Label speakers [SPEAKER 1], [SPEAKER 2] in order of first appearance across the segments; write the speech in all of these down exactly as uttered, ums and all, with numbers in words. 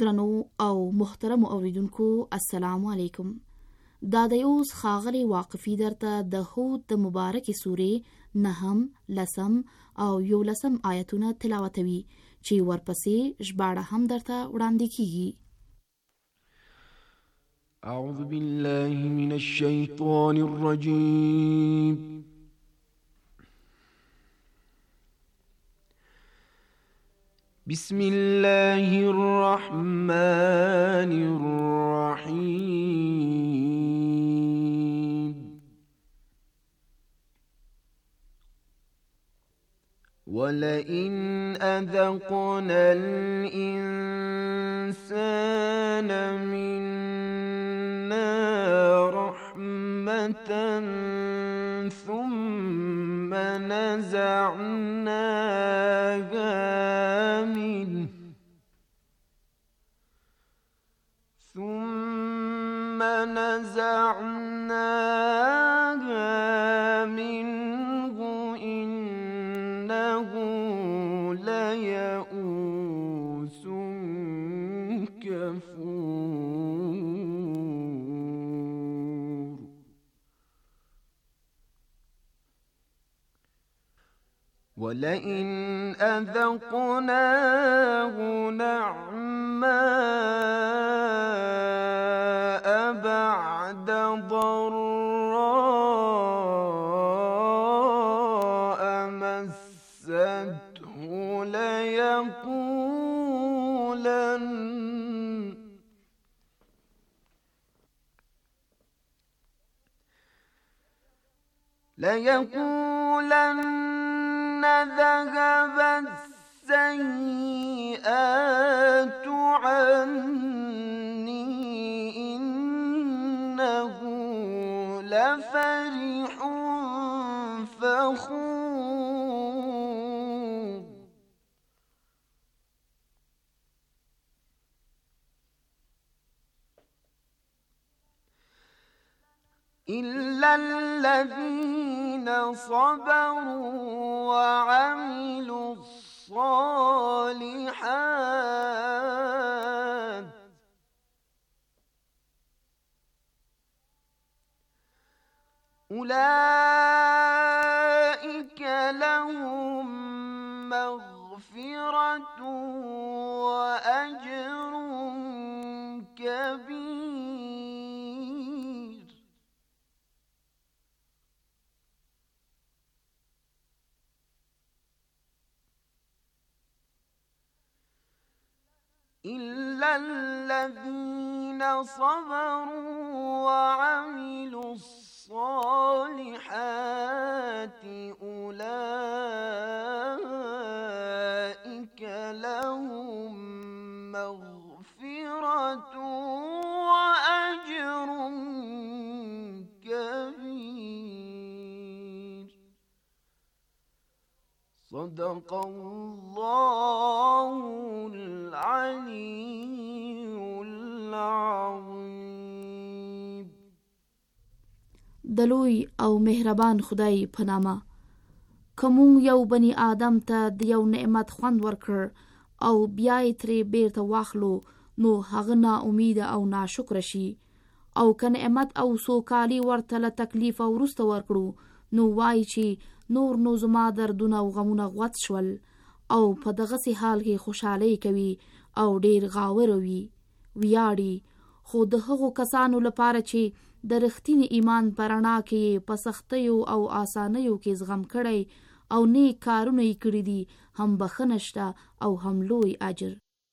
[SPEAKER 1] درنو او محترم اوریدونکو السلام علیکم. دا د اوس خاغلی واقفي درته د هود د مبارکې سورې نهم، لسم او یولسم آیتونه تلاوتوي چې ورپسې ژباړه هم درته وړاندې کیږي.
[SPEAKER 2] اعوذ بالله من الشیطان الرجیم. بسم الله الرحمن الرحيم. ولئن أذقنا الإنسان منا رحمة ثم نزعناها منه ثم نزعناها منه إنه ليئوس كفور. ولئن أذقناه نعماء بعد ضراء مسته ليقولن ليقولن ذهب السيئات عني إنه لفرح فخور. إلا الذين صبروا وعملوا الصالحات أولئك لهم مغفرة وأجر كبير. إلا الذين صبروا وعملوا الصالحات أولئك لهم مغفرة وأجر كبير. صدق الله العلي العظيم.
[SPEAKER 1] دلوی او مهربان خدای په نامه. کوم یو بنی آدم ته د یو نعمت خوند ورکړ او بیا یې ترې بیرته واخلو نو هغه نا امید او ناشکر شي، او که نعمت او سوکالي ورته له تکلیف وروسته ورکړو نو وایي چې نور نو زما دردونه او غمونه غوڅ شول، او په دغسې حال کې خوشحالي کوي او ډیر غاور وي ویاړي. خو د هغو کسانو لپاره چې د رښتینې ایمان په رڼا کې په سختیو او آسانیو کې زغم کړی او نیک کارونه یې کړي دي، هم بخښنه شته او هم لوی اجر.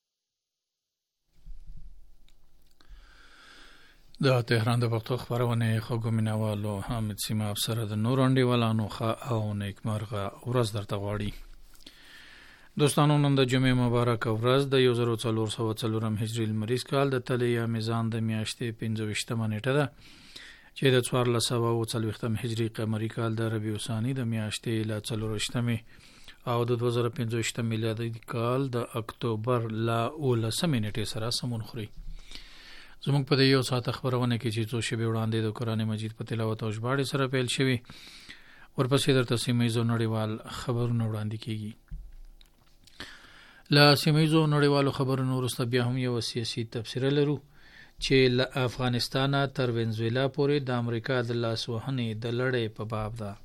[SPEAKER 3] د تهران د پښتو خپرونې خوږو مینوالو حامد سیمه افسر د نور انډیوالانو ښه او نیکمرغه ورځ درته غواړي. دوستانو، نن د جمعې مبارک ورځ د یو زر څلور سوه څلورم هجري لمریز کال د تلې یا میزان د میاشتې پنځه ویشتمه نیټه ده چې د څوارلس سوه اوه څلوېښتم هجري قمري کال د ربیع الثاني د میاشتې له څلورویشتمې او د دوه زره پنځه ویشتم میلادي کال د اکتوبر له اوولسمې نیټې سره سمون خوري. زموږ په دې یو ساعت خبرونه کې چې څو شیبې وړاندې د قرآن مجید په تلاوت او ژباړې سره پیل شوي، ورپسې درته سیمه ییزو نړیوال خبرونه وړاندې کیږي. لا سیمایزو نړیوالو خبرونو وروسته بیا هم یو سیاسي تبصره لرو چې له افغانستانه تر وینزویلا پورې د امریکا د لاسوهنې د لړۍ په باب ده.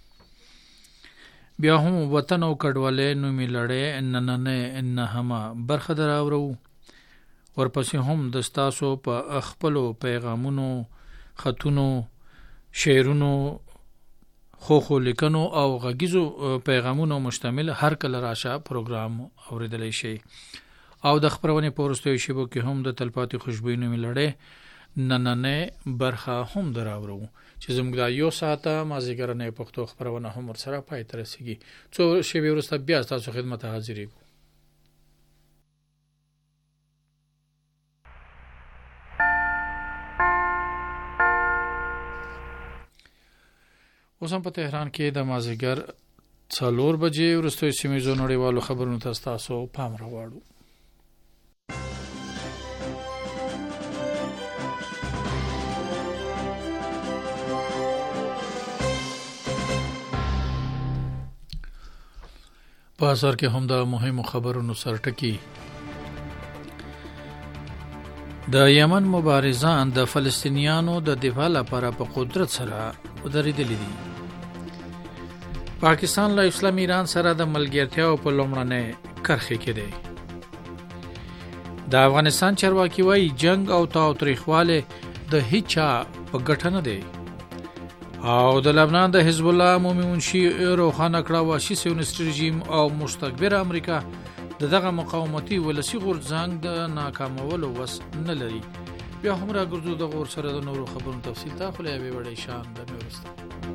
[SPEAKER 3] بیا هم وطن او کډوالۍ نومي لړۍ نننۍ نهمه برخه دراورو. ورپسې هم د ستاسو په خپلو پیغامونو، خطونو، شعرونو، خوخو لیکنو او غږیزو پیغامونو مشتمل هر کله راشه پروګرام اوریدلی شي. او د خبرونې په وروستیو شیبو کې هم د تلپاتې خوشبویي نومي لړۍ نننۍ برخه هم دراورو چې زموږ دا یو ساعته مازدیګرنۍ پښتو خبرونه هم ورسره پای ته رسیږي. څو شیبې وروسته بیا ستاسو خدمت ته حاضرېږو. اوس هم په تهران کې د مازدیګر څلور بجې وروستیو سیمهییزو نړیوالو خبرونو ته ستاسو پام راواړو. په اثر کې هم د مهمو خبرونو سرټکی. د یمن مبارزان د فلسطینیانو د دفاع لپاره په قدرت سره ودرېدلي دي. پاکستان له اسلامي ایران سره د ملګرتیا په لومړنۍ کرښه کې دی. د افغانستان چارواکي وايي جنگ او تاوتریخواله د هیچا په ګټه نه دی. او د لبنان د حزب الله عمومي منشي روخانه کړه واشي سیونست رژیم او مستكبر امریکا د دغه مقاومتي ولسی غورځنګ د ناکامولو وس نه لري. بیا هم راګرځو د غور سره د نورو خبرونو تفصیل ته خو له به وړي شان د میورسته.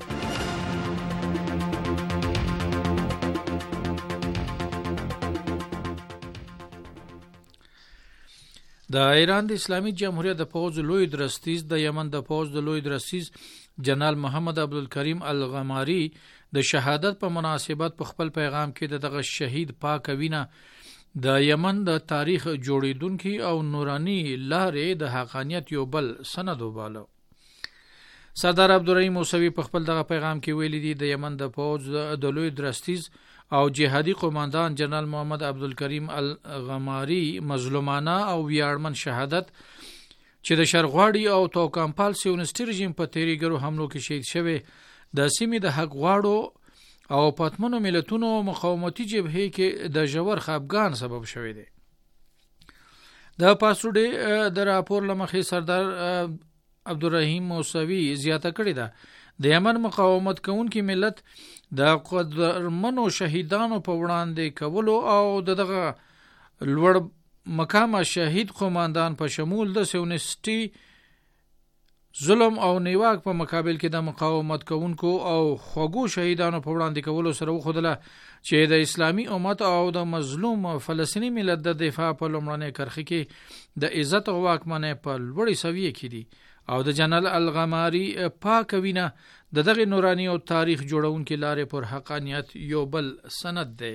[SPEAKER 3] د ایران د اسلامي جمهوریت د پوز لوی درستیز د یمن د پوز د لوی درستیز جنرال محمد عبدالکریم الغماری د شهادت په مناسبت په خپل پیغام کې د دغه شهید پاک وینه د یمن د تاریخ جوړیدونکو او نورانی لارې د حقانیت یو بل سند وباله. سردار عبدالرحیم موسوی په خپل دغه پیغام کې ویلي دی د یمن د پوز د لوی درستیز او جهادي قوماندان جنرال محمد عبدالکریم الغماری مظلومانه او ویاړمن شهادت چې د شرغواړي او توکمپال سیونست رژیم په تیریګرو حملو کې شهید شوی د سیمې د حق غواړو او پاتمنو ملتونو مقاومتي جبهې کې د ژور خفګان سبب شوی دی. د پاسوډي د راپور لمخې سردار عبدالرحیم موسوی زیاته کړې ده د یمن مقاومت کوونکي ملت د قدرمنو شهیدانو په وړاندې کولو او دغه لوړ مقام شهید قوماندان په شمول د سیونسټي ظلم او نیواک په مقابل کې د مقاومت کوونکو او خوګو شهیدانو په وړاندې کولو سره وخدله چې د اسلامي امت او د مظلوم فلسطینی ملت د دفاع په لومړنۍ کرښه کې د عزت او واکمنۍ په لوړې سویې کې دي او د جنرال الغماری پاک وینه د دغه نورانی او تاریخ جوړونکو لارې پر حقانیت یو بل سند دی.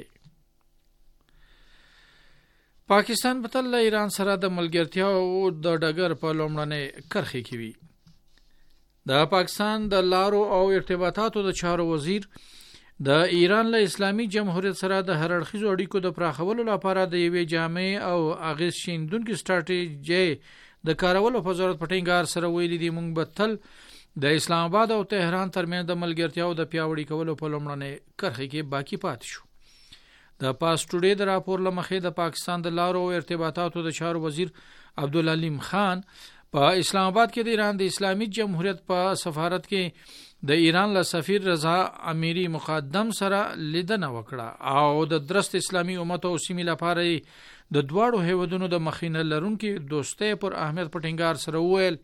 [SPEAKER 3] پاکستان په تل ایران سره د ملګرتیا او د ډګر په لومړنۍ کرښه کې وي. د پاکستان د لارو او ارتباطاتو د چارو وزیر د ایران له اسلامي جمهوریت سره د هر اړخیزو اړیکو د پراخولو لپاره د یوې جامع او اغیز شیندونکو ستراتیژي د کارولو په ضرورت په ټینګار سره ویلي دي. موږ به تل د اسلام آباد او تهران ترمنځ د ملګرتیا او د پیاوړي کولو په لومړنۍ کرښه کې باقی پاتې شو. د پاس ټوډے د راپور لمخې د پاکستان د لارو او ارتباطاتو د چارو وزیر عبدالعلیم خان په اسلام آباد کې د ایران د اسلامي جمهوریت په سفارت کې د ایران له سفیر رضا امیری مقدم سره لیدنه وکړه او د درست اسلامي امت او سیمې لپاره د دواړو هیوادونو د مخینه لرونکو دوستۍ پر اهمیت په ټینګار سره وویل.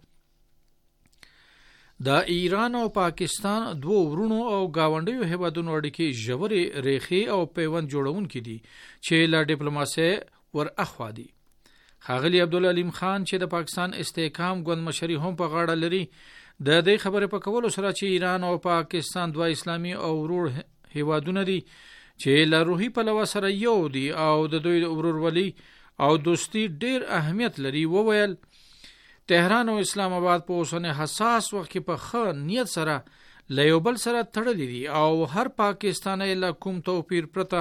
[SPEAKER 3] د ایران او پاکستان دوه ورونو او گاونډیو هیوادونو اړیکې ژورې ریښې او پیوند جوړونکې دي چې له ډیپلوماسۍ ور اخوا دي. ښاغلي عبدالعلیم خان چې د پاکستان استحکام ګوند مشري هم په غاړه لري د دې خبرې په کولو سره چې ایران او پاکستان دوه اسلامي او ورور هیوادونه دي چې له روحي پلوه سره یو دي او د دوی ورورولي او دوستی ډیر اهمیت لري، وویل تهران او اسلام آباد په اوسنی حساس وخت کې په ښه نیت سره له یو بل سره تړلي دي او هر پاکستانی له کوم توپیر پرته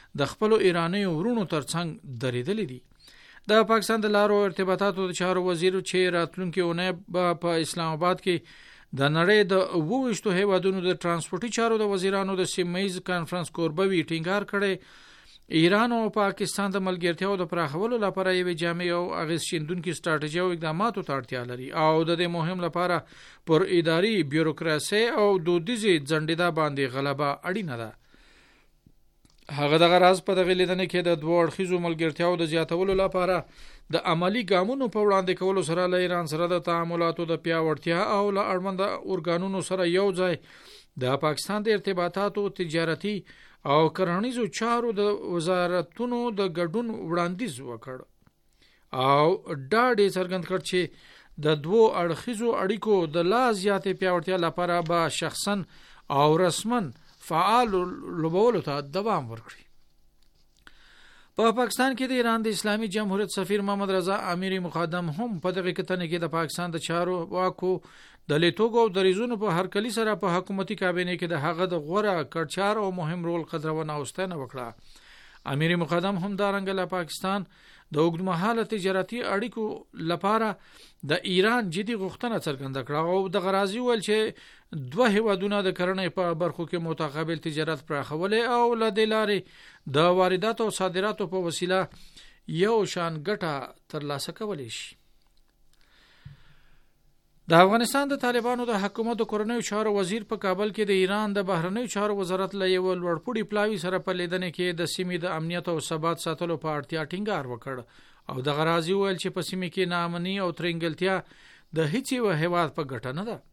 [SPEAKER 3] د خپل ایرانی ورونو ترڅنګ درېدلې دي. د پاکستان د لارو ارتباطاتو د چارو وزیر چې راتلونکي اونۍ په اسلام آباد کې د نړۍ د وویشتو هیوادونو د ترانسپورتي چارو د وزیرانو د سیمه‌ایز کانفرنس کوربوي ټینګار کړي ایران او پاکستان د ملګرتیاو د پراخولو لپاره یو جامع او اغیز شیندونکو ستراتیژي او اقداماتو ته اړتیا لري او د دې مهم لپاره پر اداري بیوروکراسي او دودیزي ځنډیدا باندې غلبه اړینه ده. هغه د غراز په دغه لیدنه کې د دوه اړخیزو ملګرتیاو د زیاتولو لپاره د عملی ګامونو په وړاندې کولو سره له ایران سره د تعاملاتو د پیاوړتیا او له اړوند اورګانونو سره یو ځای د پاکستان د ارتباطاتو تجارتي او کرهنیزو چارو د وزارتونو د ګډون وړاندیز وکړ او ډاډ څرګند کړ چې د دوه اړخیزو اړیکو د لا زیاتې پیاوړتیا لپاره به شخصا او رسمن فعال لوبولو ته دوام ورکړي. په پاکستان کې د ایران د اسلامي جمهوریت سفیر محمد رضا امیری مقدم هم په دغه کتنې کې د پاکستان د چارو واکو د لیتوګو او د ریزونو په هرکلی سره په حکومتي کابینه کې د هغه د غوره کړچار او مهم رول قدرونه او ستنه وکړه. امیری مقدم هم دا رنګ له پاکستان د اوږدمهاله تجارتي اړیکو لپاره د ایران جدي غوښتنه څرګنده کړه او د غرازي ول چې دوه هیوادونه د کرنې په برخو کې متقابل تجارت پراخولې او له دې لارې د وارداتو او صادراتو په وسیله یو شان ګټه ترلاسه کولی شي. د افغانستان د طالبانو د حکومت د کورنیو چارو وزیر په کابل کې د ایران د بهرنیو چارو وزارت له یو لوړپوړي پلاوي سره په لیدنه کې د سیمې د امنیت او ثبات ساتلو په اړتیا ټینګار وکړ او د غرازي ویل چې په سیمې کې ناامني او ترنګلتیا د هیڅ یو هیواد په ګټه نه ده.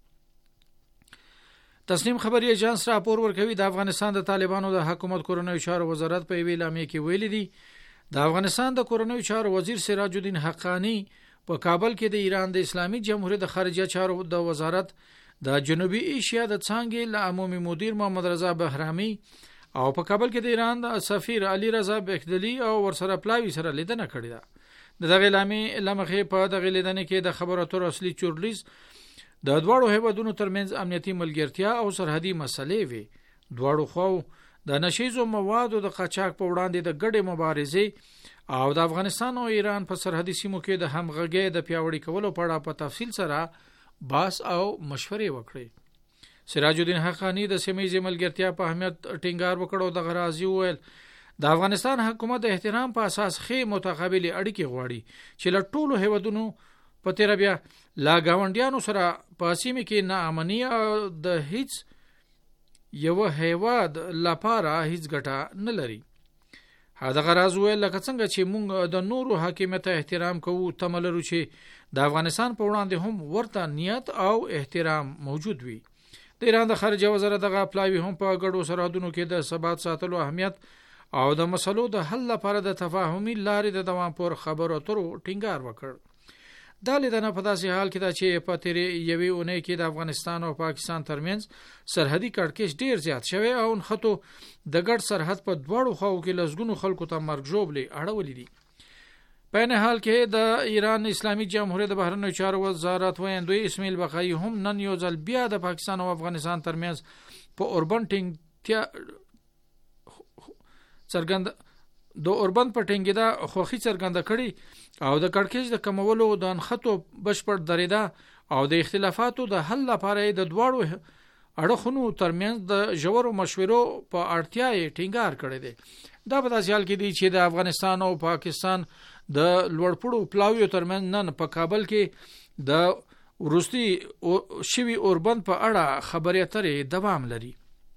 [SPEAKER 3] تسنیم خبري ایجنس راپور ورکوي د افغانستان د طالبانو د حکومت کورنیو چارو وزارت په ویل امې کې ویل دي د افغانستان د کورنیو چارو وزیر سراج الدین حقانی په کابل کې د ایران د اسلامي جمهوریت د خارجه چارو د وزارت د جنوبي ایشیا د څنګه له عمومي مدیر محمد رضا بهرامي او په کابل کې د ایران د سفیر علي رضا بخدلی او ورسره پلاوی سره لیدنه کړې ده. د دغه لامې لمخې په دغه لیدنه کې د خبرو اترو اصلي چورلیز د دواړو هیوادونو ترمنځ امنیتي ملګرتیا او سرحدي مسلې وي. دواړو خو د نشیزو موادو د قاچاق په وړاندې د ګډې مبارزې او د افغانستان او ایران په سرحدي سیمو کې د همغږۍ د پیاوړي کولو په اړه په تفصیل سره بحث او مشورې وکړي. سراج الدین حقانی د سیمې ملګرتیا په اهمیت ټینګار وکړ او د غرازي ویل د افغانستان حکومت د احترام په اساس خې متقابل اړیکې غواړي چې له ټولو هیوادونو په تیر بیا لا گاونډیانو سره په سیمه کې ناامني او د هیڅ یو هیواد لپاره هیڅ ګټه نه لري. هدا غراز ویل لکه څنګه چې موږ د نورو حاکمیت احترام کوو تملرو چې د افغانستان په وړاندې هم ورته نیت او احترام موجود وي. د ایران د خارجه وزارت دغه پلاوی هم په ګډو سرحدونو کې د ثبات ساتلو اهمیت او د مسلو د حل لپاره د تفاهمي لارې د دوام پر خبرو اترو ټینګار وکړ. دا لیدنه په داسې حال کې ده چې په تیرې یوې اونۍ کې د افغانستان او پاکستان ترمنځ سرحدي کړکېچ ډیر زیات شوی او نخټو د ګډ سرحد په دواړو خواو کې لسګونو خلکو ته مرګ ژوبلې اړولې دي. په نه حال کې د ایران اسلامي جمهوریت د بهرنیو چارو وزارت ویاندوی اسماعیل بقایي هم نن یو ځل بیا د پاکستان او افغانستان ترمنځ په اوربن ټینګ څرګند د اوربن په ټینګیدا خوخي څرګنده کړي او د کړکېچ د کمولو د انخطو بشپړ درېدا او د اختلافاتو د حل لپاره د دواړو اړخونو ترمنځ د ژورو مشورو په اړتیا یې ټینګار کړی دی. دا په داسې حال کې دی چې د افغانستان او پاکستان د لوړپوړو پلاویو ترمنځ نن په کابل کې د وروستي شوي اوربند په اړه خبرې اترې دوام لري.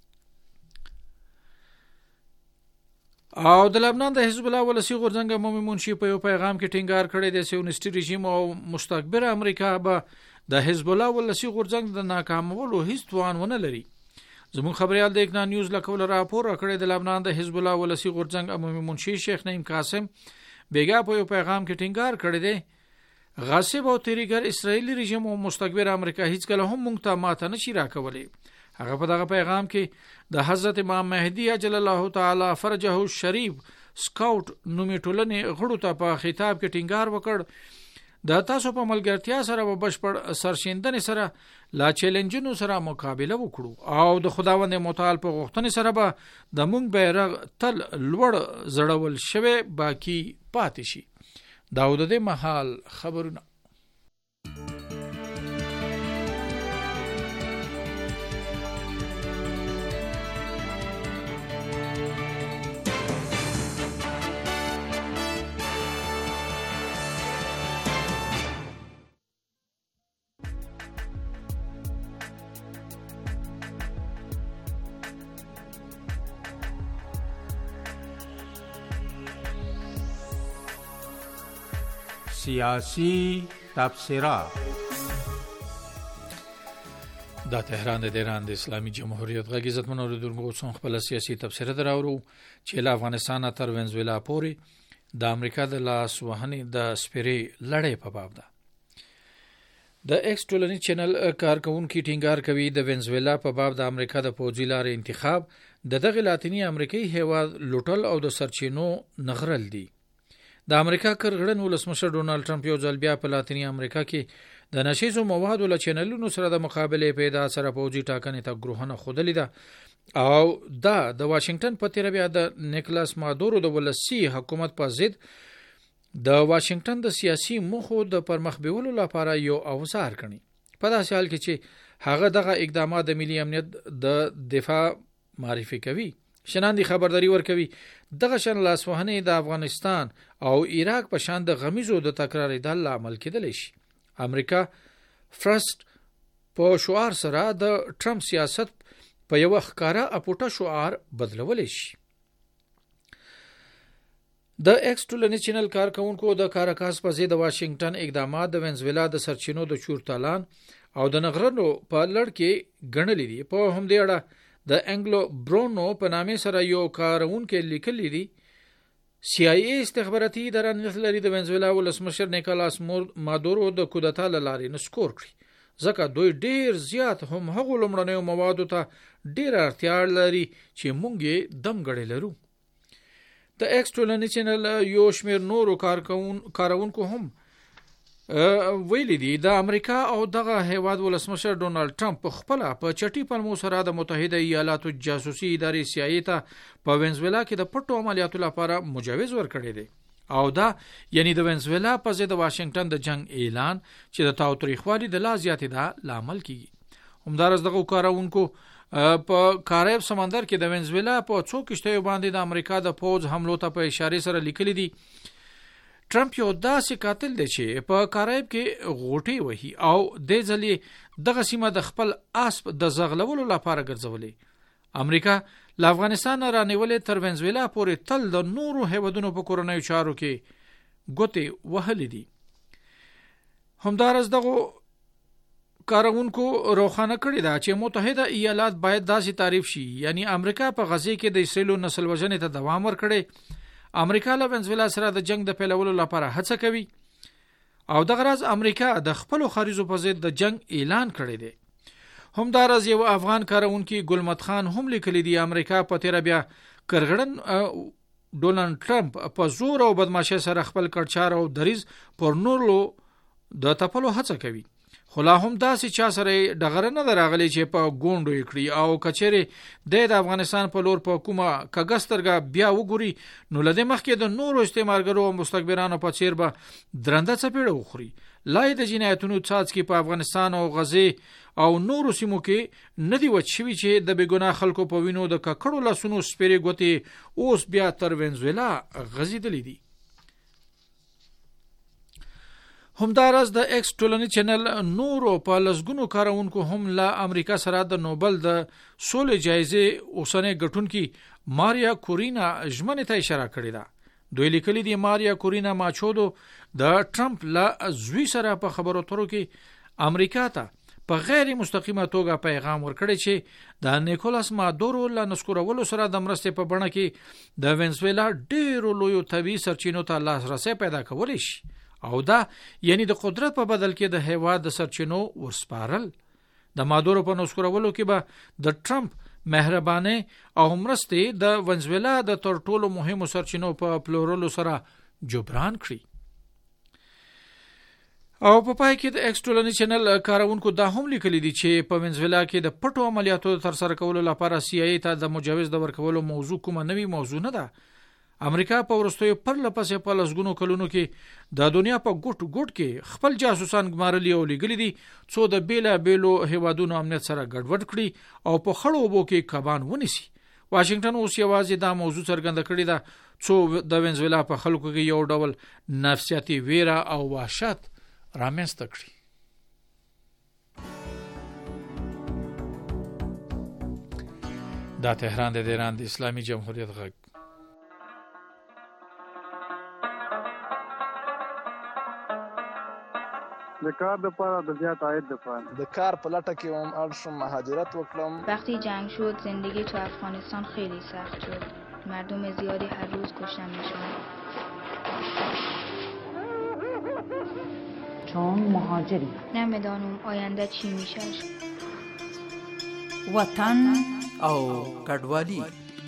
[SPEAKER 3] او د لبنان د حزب الله ولسی غورځنګ عمومي منشي په یو پیغام کې ټینګار کړی دی چې سیونیسټي رژیم او مستکبر امریکا به د حزب الله ولسی غورځنګ د ناکامولو هیڅ توان ونه لري. زموږ خبريال د اکنا نیوز لکول راپور کړی د لبنان د حزب الله ولسی غورځنګ عمومي منشي شیخ نعیم قاسم بیګا په یو پیغام کې ټینګار کړی دی غاصب او تیریګر اسرائیلی رژیم او مستکبر امریکا هیڅ کله هم مونږ ته ماته نشي راکولای. هغه په دغه پیغام کې د حضرت امام مهدی اجل الله تعالی فرجه الشریف سکاوټ نومي ټولنې غړو ته په خطاب کې ټینګار وکړ د تاسو په ملګرتیا سره په بشپړ سرشیندنې سره لا چیلنجونو سره مقابله وکړو او د خداوند متعال په غوښتنې سره به د مونږ بیرغ تل لوړ زړول شوی باقی پاتې شي. دا د دې محل خبرونه.
[SPEAKER 4] سیاسی تبصره.
[SPEAKER 3] دا تهران د ایران د اسلامي جمهوریت غږ عزت منور دونکو څون خپل سیاسي تبصره دراورو چې له افغانستان تر وینزویلا پورې د امریکا د لاس وهنې د سپری لړۍ په باب ده. د ایکس ټولنیز چینل کارکونکو ټینګار کوي د وینزویلا په باب د امریکا د پوځي لارې انتخاب د دغه لاتینی امریکایي هیواد لوټل او د سرچینو نغرل دي. د امریکا کرغړن ولسمشر ډونالد ټرمپ یو ځل بیا په لاتینی امریکا کې د نشیزو موادو له چینلونو سره د مقابله پیدا سره پوځي ټاکنې ته ګروهنه خودلې ده او دا د واشنگټن په تیر بیا د نیکلاس مادورو د ولسی حکومت په ضد د واشنگټن د سیاسي مخو د پرمخ بیولو لپاره یو اوزار کړي. په داسې حال کې چې هغه دغه اقدامات د ملي امنیت د دفاع معرفي کوي، شناندي خبرداري ورکوي دغه شان لاسوهنې د افغانستان او عراق په شان د غمیزو د تکرار د عمل کېدلی شي. امریکا فرست په شعار سره د ټرمپ سیاست په یو ښکارا اپوټه شعار بدلولی شي. د ایکس ټولنیز چینل کارکونکو د کاراکاس په ضد د واشنگټن اقدامات د وینزویلا د سرچینو د چورتالان او د نغرنو په لړ کې ګڼلې دي. په همدې اړه د انګلو برونو په نامه سره یو کارونکو لیکلی دي سی آی ای استخباراتي اداره نسلري د وینزویلا ولسمشر نیکلاس مادورو د کودتا لارې نسکور کړی ځکه دوی ډیر زیات هم هغو لمړنیو موادو ته ډیر اړتیا لري چې مونږ دم غړي لرو. د ایکس ټولنیز چینل یو شمیر نورو کارکون کارونکو هم ویلي دي د امریکا او دغه هیواد ولسمشر ډونالد ټرمپ په خپل په چټي پلمو سره د متحده ایالاتو جاسوسي ادارې سی آی ای ته په وینزویلا کې د پټو عملیاتو لپاره مجوز ورکړی دی او دا یعنی د وینزویلا په ضد د واشنگټن د جنگ اعلان چې د تاوتریخوالي د لا زیاتې ده لامل کیږي. همدارس دغه کارونکو په کاریب سمندر کې د وینزویلا په څو کشتیو باندې د امریکا د پوځ حملو ته په اشاره سره لیکلي دي ټرمپ یو داسې قاتل دی چې په کاریب کې غوټي وهي او د ځلې دغه سیمه د خپل اسب د زغلولو لپاره ګرځولې. امریکا له افغانستان رانیولې تر وینزویلا پورې تل د نورو هیوادونو په کورنیو چارو کې ګوتې وهلې دي. همدارس دغه کارونکو روخانه کړی دا چې متحده ایالات باید داسې تعریف شي یعنی امریکا په غزه کې د اسرائیل نسل وژنې ته دوام ورکړي. امریکا له وینزویلا سره د جنگ د پیلولو لپاره هڅه کوي او دغه راز امریکا د خپل خارجو په ضد د جنگ اعلان کړی دی. همدارز یو افغان کارونکو ګلمت خان هم لیکلی دی امریکا په تیر بیا کرغړن ډونالد ټرمپ په زور او بدمعشي سره خپل کړچار او دریز پر نورلو د تپلو هڅه کوي. خو لا هم داسې چا سره ډغره نه دراغلی چې په ګوندو یې کړي او کچېره د افغانستان په لور په کومه کګسترګه بیا وګوري نو لدې مخکې د نورو استعمارګرو او مستکبرانو په څیر به درنده چپېړه وخوري. لای د جنایتونو څاڅکي په افغانستان او غزه او نورو سیمو کې ندی وچوي چې د بیګناه خلکو په وینو د ککړو لاسونو سپېرې ګوتې اوس بیا تر وینزویلا غزیدلې دي. همدارس د ایکس ټولنیز چینل نورو په لسګونو کارونکو هم له امریکا سره د نوبل د سولې جایزې اوسنۍ ګټونکي ماریا کورینا ژمنې ته اشاره کړې ده. دوی لیکلي دي ماریا کورینا ماچودو د ټرمپ له زوی سره په خبرو اترو کې امریکا ته په غیر مستقیمه توګه پیغام ورکړی چې د نیکولاس مادورو له نسکورولو سره د مرستې په بڼه کې د وینزویلا ډېرو لویو طبیعي سرچینو ته لاسرسی پیدا کولی شي او دا یعنی د قدرت په بدل کې د هیواد د سرچینو ورسپارل. د مادورو په نسکورولو کې به د ټرمپ مهرباني او مرستې د وینزویلا د تر ټولو مهمو سرچینو په پلورلو سره جبران کړي. او په پای کې د ایکس ټولنی چینل کارونکو دا هم لیکلي دي چې په وینزویلا کې د پټو عملیاتو تر سره کولو لپاره سی آی ای ته د مجوز د ورکولو موضوع کومه نوې موضوع نه ده. امریکا په ورستیو پر لپسې په لسګونو کلونو کې د دنیا په ګوټ ګوټ کې خپل جاسوسان ګمارلي او لګلي دي څو د بیلا بیلو هیوادونو امنیت سره ګډوډ کړي او په خړو وبو کې کبان ونیسي. واشنگټن اوس یوازې دا موضوع څرګنده کړې ده څو د وینزویلا په خلکو کې یو ډول نفسیاتي ویره او وحشت رامنځته کړي. دا تهران د ایران د اسلامي جمهوریت غږ.
[SPEAKER 5] د کار د پاره د زیات عاید د پاره
[SPEAKER 6] د کار په لټه کې هم اړ شوم مهاجرت وکړم.
[SPEAKER 7] وقتی جنگ شد زندگی تو افغانستان خیلی سخت شد. مردم زیادی هر روز کشته میشن.
[SPEAKER 8] چون مهاجری
[SPEAKER 7] نمیدانم آینده چی میشه.
[SPEAKER 8] وطن
[SPEAKER 9] او کډوالی.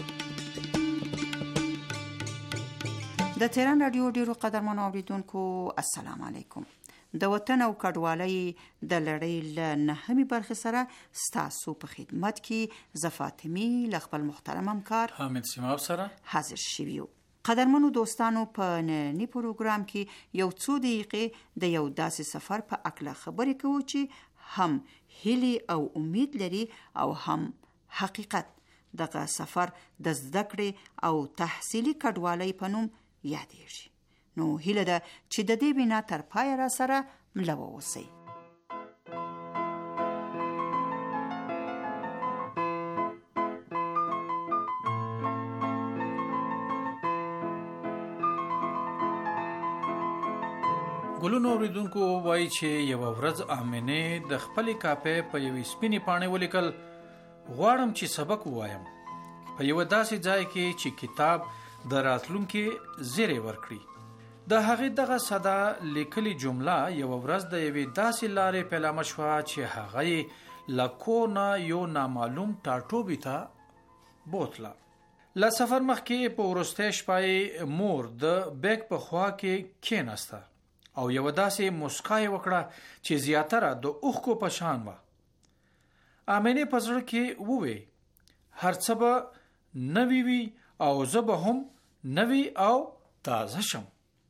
[SPEAKER 8] د تهران رادیو ډیرو قدرمن اوریدونکو السلام علیکم. د وطن او کډوالۍ د لړۍ له نهمې برخې سره ستاسو په خدمت کې ز فاطمی ل خپل محترم همکار
[SPEAKER 3] حامد سیماب سره
[SPEAKER 8] حاضر شویو. قدرمنو دوستانو په نننی پروګرام کې یو څو دقیقې د یو داسې سفر په اړه خبرې کوو چې هم هیلې او امید لري او هم حقیقت. دغه سفر د زده کړې او تحصیلي کډوالۍ په نوم یادېږي. نو هیله ده چې د دې بنا تر پای را سره مل واوسئ.
[SPEAKER 3] ګلونو اوریدونکو وایي چې یو ورځ امینه د خپل کاپې په یوې سپینې پاڼې ولیکل غواړم چې سبق وایم په یو داسې ځای کې چې کتاب د راتلونکي زیری ورکړي. د هغې دغه ساده لیکلي جمله یو ورځ د یوې داسې لارې پیلامه شوه چې هغه یې له کور نه یو نامعلوم ټاټوبي ته بوتله. له سفر مخکې په وروستۍ شپه یې مور د بیګ په خوا کې کېناسته او یو داسې مسکا یې وکړه چې زیاتره د اوښکو په شان وه. امینې په زړه کې ووې هر څه به نوي وي او زه به هم نوي او تازه شم.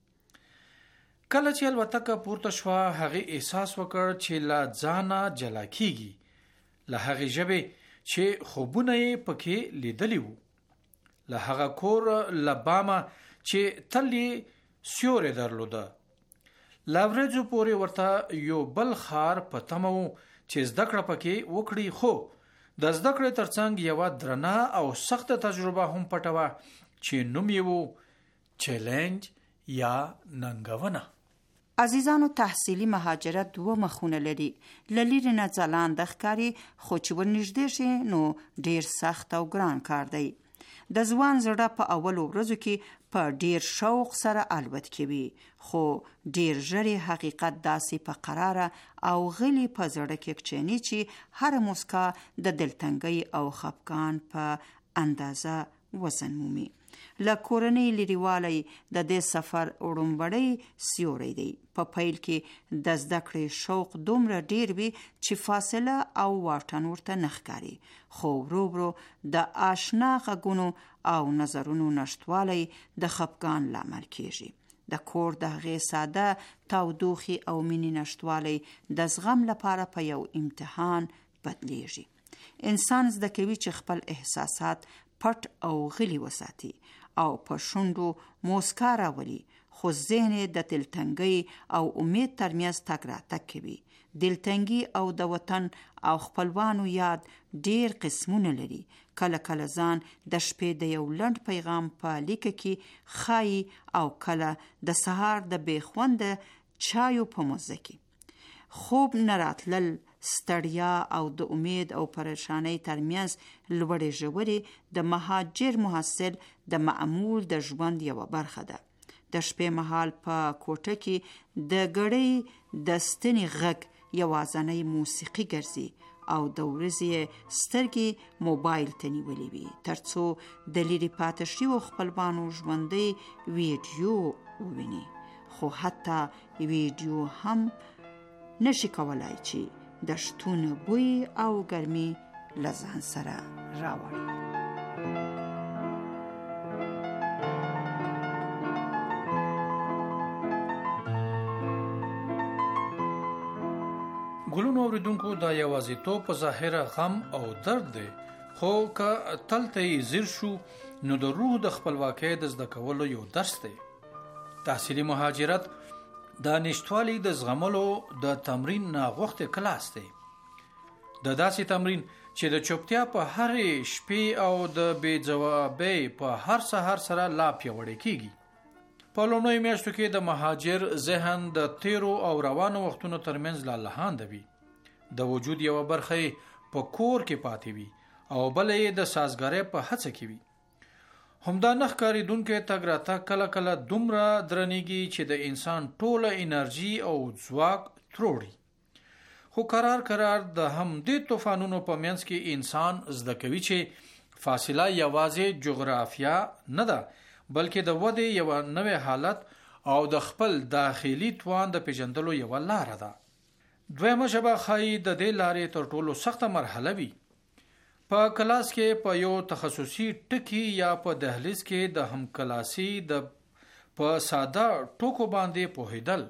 [SPEAKER 3] کله چې الوتکه پورته شوه هغې احساس وکړ چې له ځانه جلا کیږي له هغې ژبې چې خوبونه یې پکې لیدلی وو، له هغه کور له بامه چې تل یې سیوری درلوده. له ورځو پورې ورته یو بل ښار په تمه و چې زده کړه پکې وکړي، خو د زده کړې ترڅنګ یوه درنه او سخته تجربه هم پټه وه چې نوم یې و چیلنج یا ننګونه.
[SPEAKER 8] عزیزانو، تحصیلي مهاجرت دوه مخونه لري. له لرې نه ځلانده ښکاري، خو چې ورنږدې شي نو ډیر سخت او ګران کار دی. د ځوان زړه په اولو ورځو کې په ډیر شوق سره الوت کوي، خو ډیر ژر حقیقت داسې په قراره او غلی په زړه کې کښیني چې هر مسکا د دلتنګۍ او خفګان په اندازه وزن مومي. له کورنۍ لرېوالی د دې سفر وړومبنی سیوری دی. په پیل کې د زده کړې شوق دومره ډیر وي چې فاصله او واټن ورته نه ښکاري، خو ورو ورو د آشنا غږونو او نظرونو نشتوالی د خفګان لامل کیږي. د کور د هغې ساده تودوخې او مینې نشتوالی د زغم لپاره په یو امتحان بدلیږي. انسان زده کوي چې خپل احساسات پټ او غلی وساتي او په شونډو موسکا راولي، خو ذهن د دلتنګۍ او امید ترمنځ تګ راتګ کوي. دلتنګي او د وطن او خپلوانو یاد ډیر قسمونه لري. کله کله ځان د شپې د یو لنډ پیغام په لیکه کې خایي او کله د سهار د بېخونده چایو په مزه کې. خوب نه راتلل، ستړیا او د امید او پریشانۍ ترمنځ لوړې ژورې د مهاجر محصل د معمول د ژوند یوه برخه ده. د شپې مهال په کوټه کې د ګړۍ د ستنې غږ یوازنۍ موسیقي ګرځي او د ورځې سترګې موبایل ته نیولې وي تر څو د لرې پاتې شویو خپلوانو ژوندۍ ویډیو وویني. خو حتی ویډیو هم نشي کولای چې د شتون بوی او ګرمي لزان سره راوړي.
[SPEAKER 3] ګلونو اوریدونکو دا یوازیتوب په ظاهره غم او درد دی، خو که تلته یې زیر شو نو د روح د خپلواکۍ د زده کولو یو درس دی. تحصیلي مهاجرت د نشتوالي د زغملو د تمرین ناغوښته کلاس دی. د داسې تمرین چې د چوپتیا په هر شپې او د بې ځوابۍ په هر سهار سره لا پیاوړی کیږي. په لومړیو میاشتو کې د مهاجر ذهن د تیرو او روانو وختونو ترمنځ لالهانده وي. د وجود یو برخه په کور کې پاتې وي او بل یې د سازګارۍ په هڅه کې وي. همدا نخ کاریدونکو تګ راتګ کله کله دومره درنیږي چې د انسان ټوله انرژي او ځواک تروړي. خو قرار قرار د همدې طوفانونو په منځ کې انسان زده کوي چې فاصله یوازې جغرافیا نه ده، بلکې د ودې یو نوې حالت او د خپل داخلي توان د پیژندلو یو لار ده. دویمه ژبه خای د دې لارې تر ټولو سخته مرحله وي. په کلاس کې په یو تخصصي ټکی یا په دهلیز کې د همکلاسي د په ساده ټکو باندې پوهیدل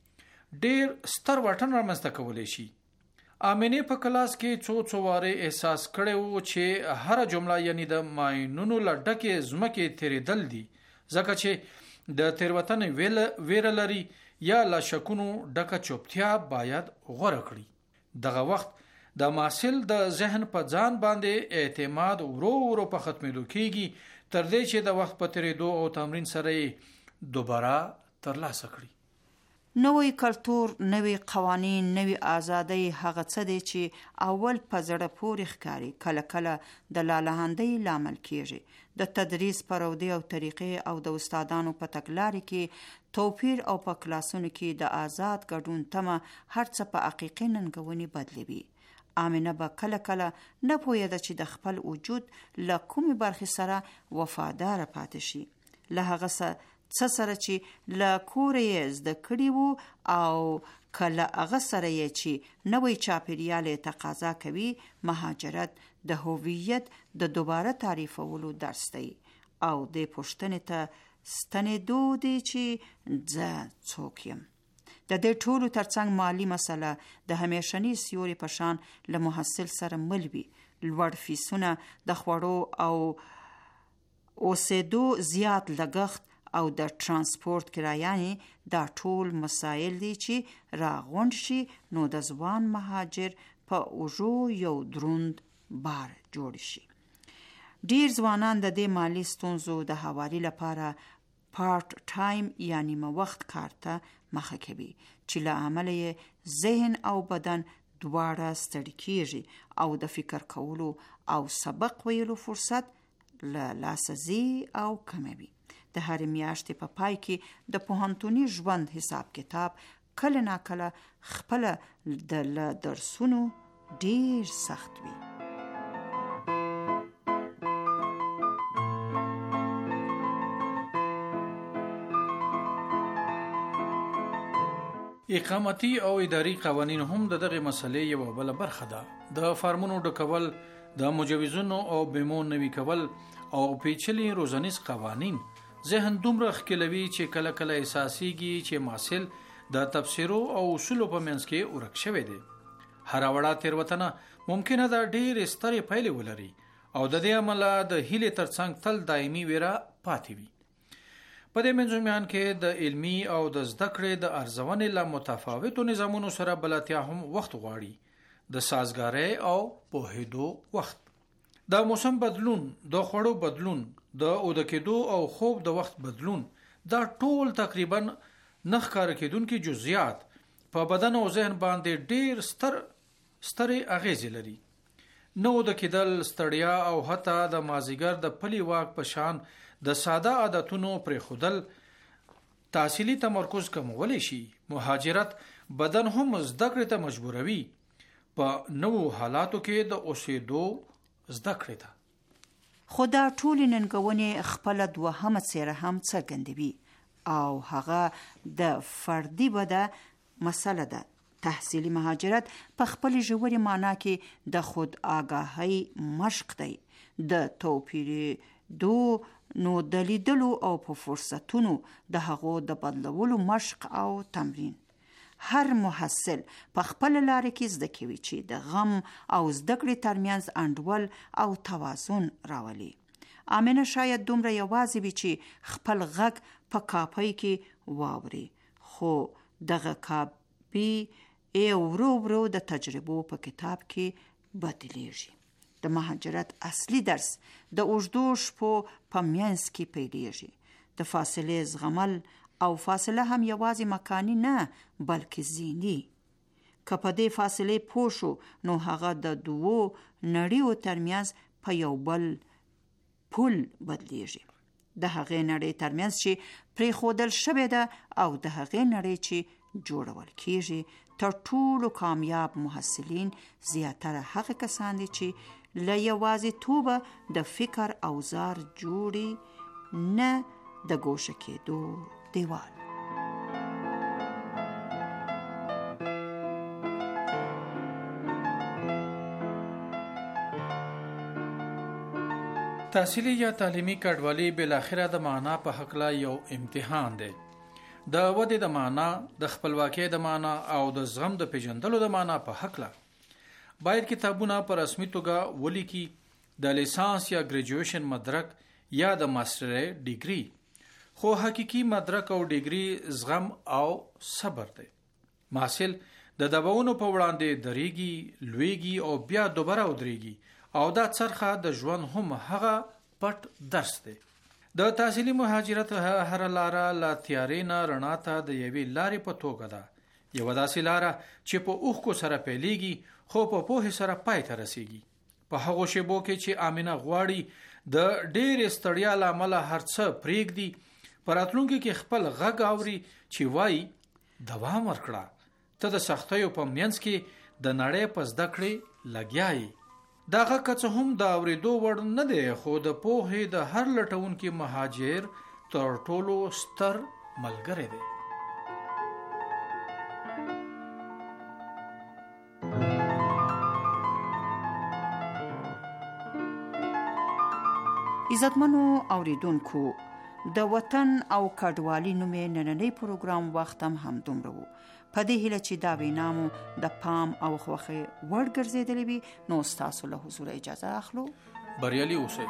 [SPEAKER 3] ډیر ستر واټن رامنځته کولی شي. امینه په کلاس کې څو څو واره احساس کړي وو چې هر جمله یعنی د ماینونو لډکه زمکه تیریدل دي، ځکه چې د تیروتنې ویل ویره لري یا لا شکونو ډکه چوپتیا باید غوړه کړي. دغه وخت د محصل د ذهن په ځان باندې اعتماد ورو ورو په ختمېدو کېږي تر دې چې د وخت په تیریدو او تمرین سره دوباره ترلاسه کړي.
[SPEAKER 8] نوې کلتور، نوې قوانین، نوې ازادۍ هغه څه دی چې اول په زړه پورې ښکاري کله کله د لالهاندۍ لامل کېږي. د تدریس پرودې او طریقې او د استادانو په تګلارې کې توپیر او په کلاسونو کې د آزاد ګډون تمه هر څه په حقیقي ننګونې بدلوي. آمینه به کله کله نه پوهېده چې د خپل وجود له کومې برخې سره وفاداره پاتې شي، له هغه څه سره چې له کوره یې زده کړي وو او کله هغه سره یې چې نوی چاپېریال یې تقاضا کوي. مهاجرت د هویت د دوباره تعریفولو درس دی او د پوښتنې ته ستنېدو دی چې زه څوک یم. د دې ټولو ترڅنګ مالی مسله د همیشني سیوري په شان له محصل سره مل وي. لوړ فیسونه، د خوړو او اوسېدو زیات لګښت او د ترانسپورت کرایانې دا ټول مسایل دي چې راغونډ شي نو د ځوان مهاجر په اوږو یو دروند بار جوړ شي. ډیر ځوانان د دې مالی ستونزو د هواري لپاره پارت ټایم یا نیمه وخت کار ته مخه کوي چې له امله یې ذهن او بدن دواړه ستړي کیږي او د فکر کولو او سبق ویلو فرصت له لاسه ځي او کموي. د هرې میاشتې په پای کې د پوهنتوني ژوند حساب کتاب کله ناکله خپله د درسونو ډیر سخت وي.
[SPEAKER 3] اقامتي او اداري قوانین هم د دغه مسلې یو بل برخه ده. د فارمونو ډکول، د مجوزونو او بیمو نوي کول او پیچلي روزنیز قوانین ذهن دومره خکلوي چې کله کله احساسيږي چې محصل د تفسیرو او اصولو په منځ کې ورک شوی دی. هر وړه تیروتنه ممکنه ده ډېر سترې پایلې ولري او د دې عمله د هیلې ترڅنګ تل دایمي ویره پاتې وي. په دې منځومیان کې د علمي او د زده کړې د ارزونې له متفاوتو نظامونو سره بلدتیا هم وخت غواړي. د سازګارۍ او پوهېدو وخت، د موسم بدلون، د خوړو بدلون، د اوده کېدو او خوب د وخت بدلون، دا ټول تقریبا نه ښکاره کېدونکي جزئیات په بدن او ذهن باندې ډېر ستر سترې اغېزې لري. نه اوده کېدل، ستړیا او حتی د مازیګر د پلي واک په شان د ساده عادتونو پرېښودل تحصیلي تمرکز کمولی شي. مهاجرت بدن هم زده کړې ته مجبوروي، په نوو حالاتو کې د اوسېدو زده کړې ته.
[SPEAKER 8] خو دا ټولې ننګونې خپله دوهمه څېره هم څرګندوي او هغه د فردي بده مسله ده. تحصیلي مهاجرت په خپل ژورې معنا کې د خود آگاهی مشق دی، د توپیر دو نو د لیدلو او په فرصتونو د هغو د بدلولو مشق او تمرین. هر محصل په خپل لار کې زده کوي چې د غم او زده کړې ترمنځ انډول او توازن راولي. امنه شاید دومره یوازې وي چې خپل غږ په کاپۍ کې واوري، خو دغه کاپي یې ورو ورو د تجربو په کتاب کې بدلیږي. د مهاجرت اصلي درس د اوږدو شپو په منځ کې پیلېږي. د فاصلې زغمل او فاصله هم یوازې مکاني نه بلکې ذهني. که په دې فاصلې پوه شو نو هغه د دوو نړیو ترمنځ په یو بل پل بدلیږي. د هغې نړۍ ترمنځ چې پرې خودل شوې ده او د هغې نړۍ چې جوړول کیږي. تر ټولو کامیاب محصلین زیاتره هغه کسان دي چې له یوازې توبه د فکر اوزار جوړي، نه د ګوشه کېدو دیوال.
[SPEAKER 3] تحصیلي یا تعلیمي کډوالي بالاخره د معنا په حقله یو امتحان دی. د ودې د معنا، د خپلواکۍ د معنا او د زغم د پیژندلو د معنا په حقله باید کتابونه په رسمي توګه ولیکي، د لیسانس یا ګریجویشن مدرک یا د ماسترۍ ډیګري. خو حقیقي مدرک او ډیګري زغم او صبر دی. محصل د دباونو په وړاندې دریږي، لویږي او بیا دوباره ودرېږي، او دا څرخه د ژوند هم هغه پټ درس دی. د تحصیلي مهاجرت هر لاره لا تیارې نه رڼا ته د یوې لارې په توګه ده. یوه داسې لاره چې په اوښکو سره پیلیږي خو په پوهې سره پای ته رسیږي. په هغو شیبو کې چې امینه غواړي د ډېرې ستړیا له امله هر څه پرېږدي، په راتلونکي کې خپل غږ اوري چې وایي دوام ورکړه، ته د سختیو په منځ کې د نړۍ په زده کړې لګیا یې. دا غږ که څه هم د اورېدو وړ نه دی، خو د پوهې د هر لټونکي مهاجر تر ټولو ستر ملګری دی.
[SPEAKER 8] عزتمنو اوریدونکو، د وطن او کډوالي نومې نننی پروګرام وخت هم همدومره و. په دې هیله چې دا وینا مو د پام او خوښۍ وړ ګرځېدلې وي، نو ستاسو له حضوره اجازه اخلو.
[SPEAKER 3] بریالي اوسئ.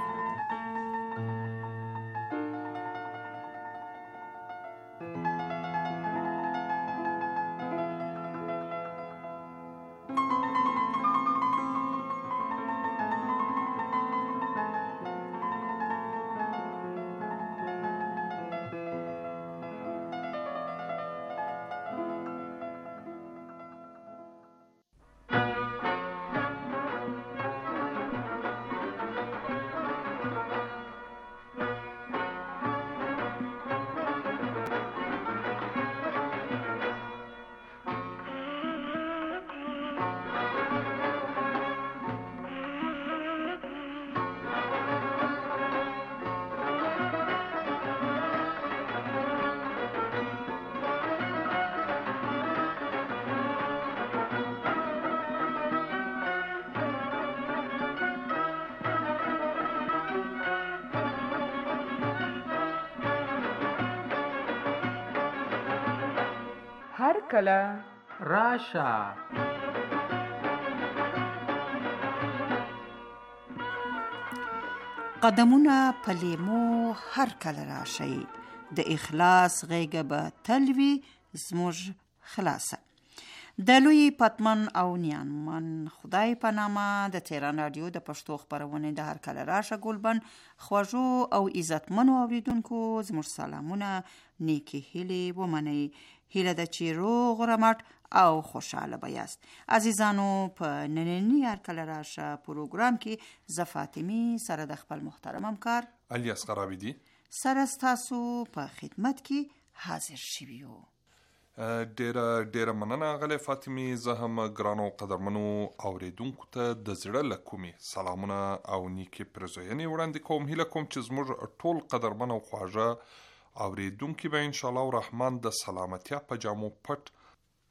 [SPEAKER 10] هر کله راشه.
[SPEAKER 8] قدمونه په لیمو هر کله راشي، د اخلاص غیږه به تل وي زموږ خلاصه. د لوی پتمن او نیانمن خدای په نامه د تهران رادیو د پښتو خپرونې د هر کله راشه ګلبن خوږو او عزتمنو اوریدونکو زموږ سلامونه، نیکی هیلې ومنئ. هیله ده چې روغ رمټ او خوشحاله به یاست. عزیزانو، په نننی هر کله راشه پروګرام کې زه فاطمی سره د خپل محترم همکار
[SPEAKER 11] علي اصغر عابدي
[SPEAKER 8] سره ستاسو په خدمت کې حاضر شوي یو.
[SPEAKER 11] ډیره ډیره مننه غلې فاطمه. زه هم ګرانو قدرمنو اوریدونکو ته د زړه له کومې سلامونه او نیکې پرزوینې وړاندې کوم. هیله کوم چې زموږ ټول قدرمن او خواږه اوریدونکي به انشاءالله الرحمن د سلامتیا په جامو پټ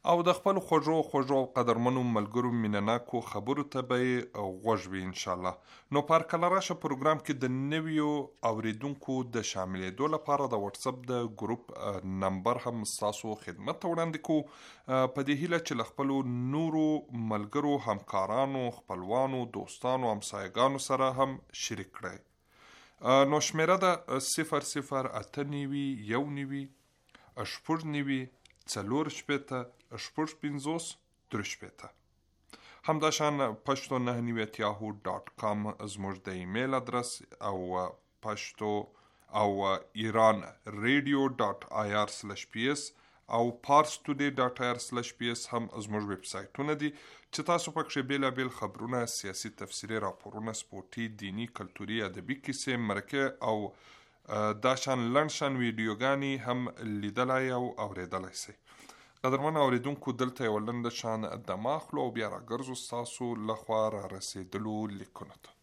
[SPEAKER 11] او د خپل خوږو خوږو قدرمنو ملګرو مینناکو خبرو ته به غوږ وي ان شاء الله. نو پر کله راشه پروګرام کې د نویو اوریدونکو د شاملېدو لپاره د واتس اپ د ګروپ نمبر هم تاسو خدمت ته وړاندې کوو په دې هیله چې له خپلو نورو ملګرو همکارانو خپلوانو دوستانو همسایګانو سره هم شریک کړئ. نو شمیره ده صفر صفر اته نوي یو نوي شپږ نوي څلور شپېته شپږ پنځوس درې شپېته. همداشان پښتو نه نوي ات یاهو ډاټ کام زموږ د ایمیل ادرس او پښتو او ایران ریډیو ډاټ آی آر سلش پی اس او پارس ټوډے ډاټ آی آر سلش پی اس هم زموږ ویب سایټونه دي چې تاسو پکې بیلابیل خبرونه، سیاسي تفسیري راپورونه، سپورتي، دینی، کلتوري، ادبي کیسې، مرکه او دا شان لنډ شان ویډیوګانې هم لیدلای او اوریدلای شئ. قدرمن اوریدونکو دلته یو لنډه شان دمه اخلو او بیا راګرځو ستاسو لخوا را رسېدلو لیکونو ته.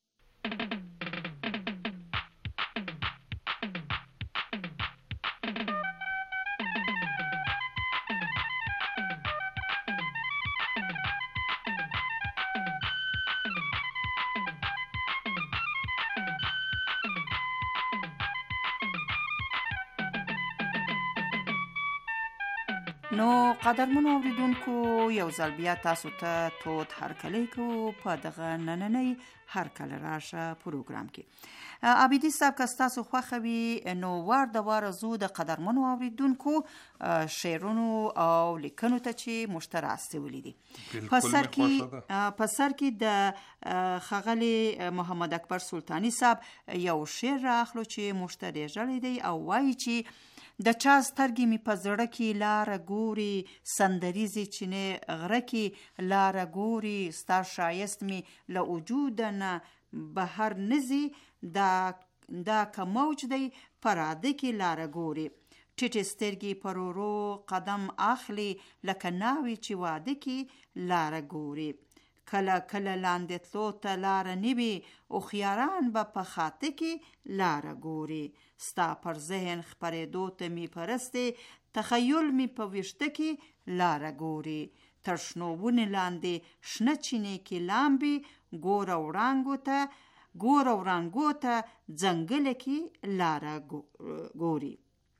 [SPEAKER 8] نو قدرمنو اوریدونکو یو ځل بیا تاسو ته تود هرکلی کوو په دغه نننۍ هرکله راشه پروګرام کې. عابدي صاحب که ستاسو خوښه وي نو وار د واره زو د قدرمنو اوریدونکو شعرونو او لیکنو ته چې موږ ته راستولی دي. په سر کې په سر کې د ښاغلي محمد اکبر سلطاني صاحب یو شعر رااخلو چې موږ ته ډېر ژړی دی او وایي چې د چا سترګې می په زړه کې لاره ګوري، سندریزې چینې غره کې لاره ګوري، ستا شایست می له وجود نه بهر نزي، دا دا که موج دی په راده کې لاره ګوري، ټیټې سترګې پر ورو قدم اخلي لکه ناوې چې واده کې لاره ګوري، کله کله لاندې تلو ته لاره نه وي، هوښیاران به په خاطه کې لاره ګوري، ستا پر ذهن خپرېدو ته می پرستې، تخیل می په ویښته کې لاره ګوري، تر شنو ونې لاندې شنه چینې کې لامبي، ګوره وړانګو ته ګوره وړانګو ته ځنګله کې لاره ګوري.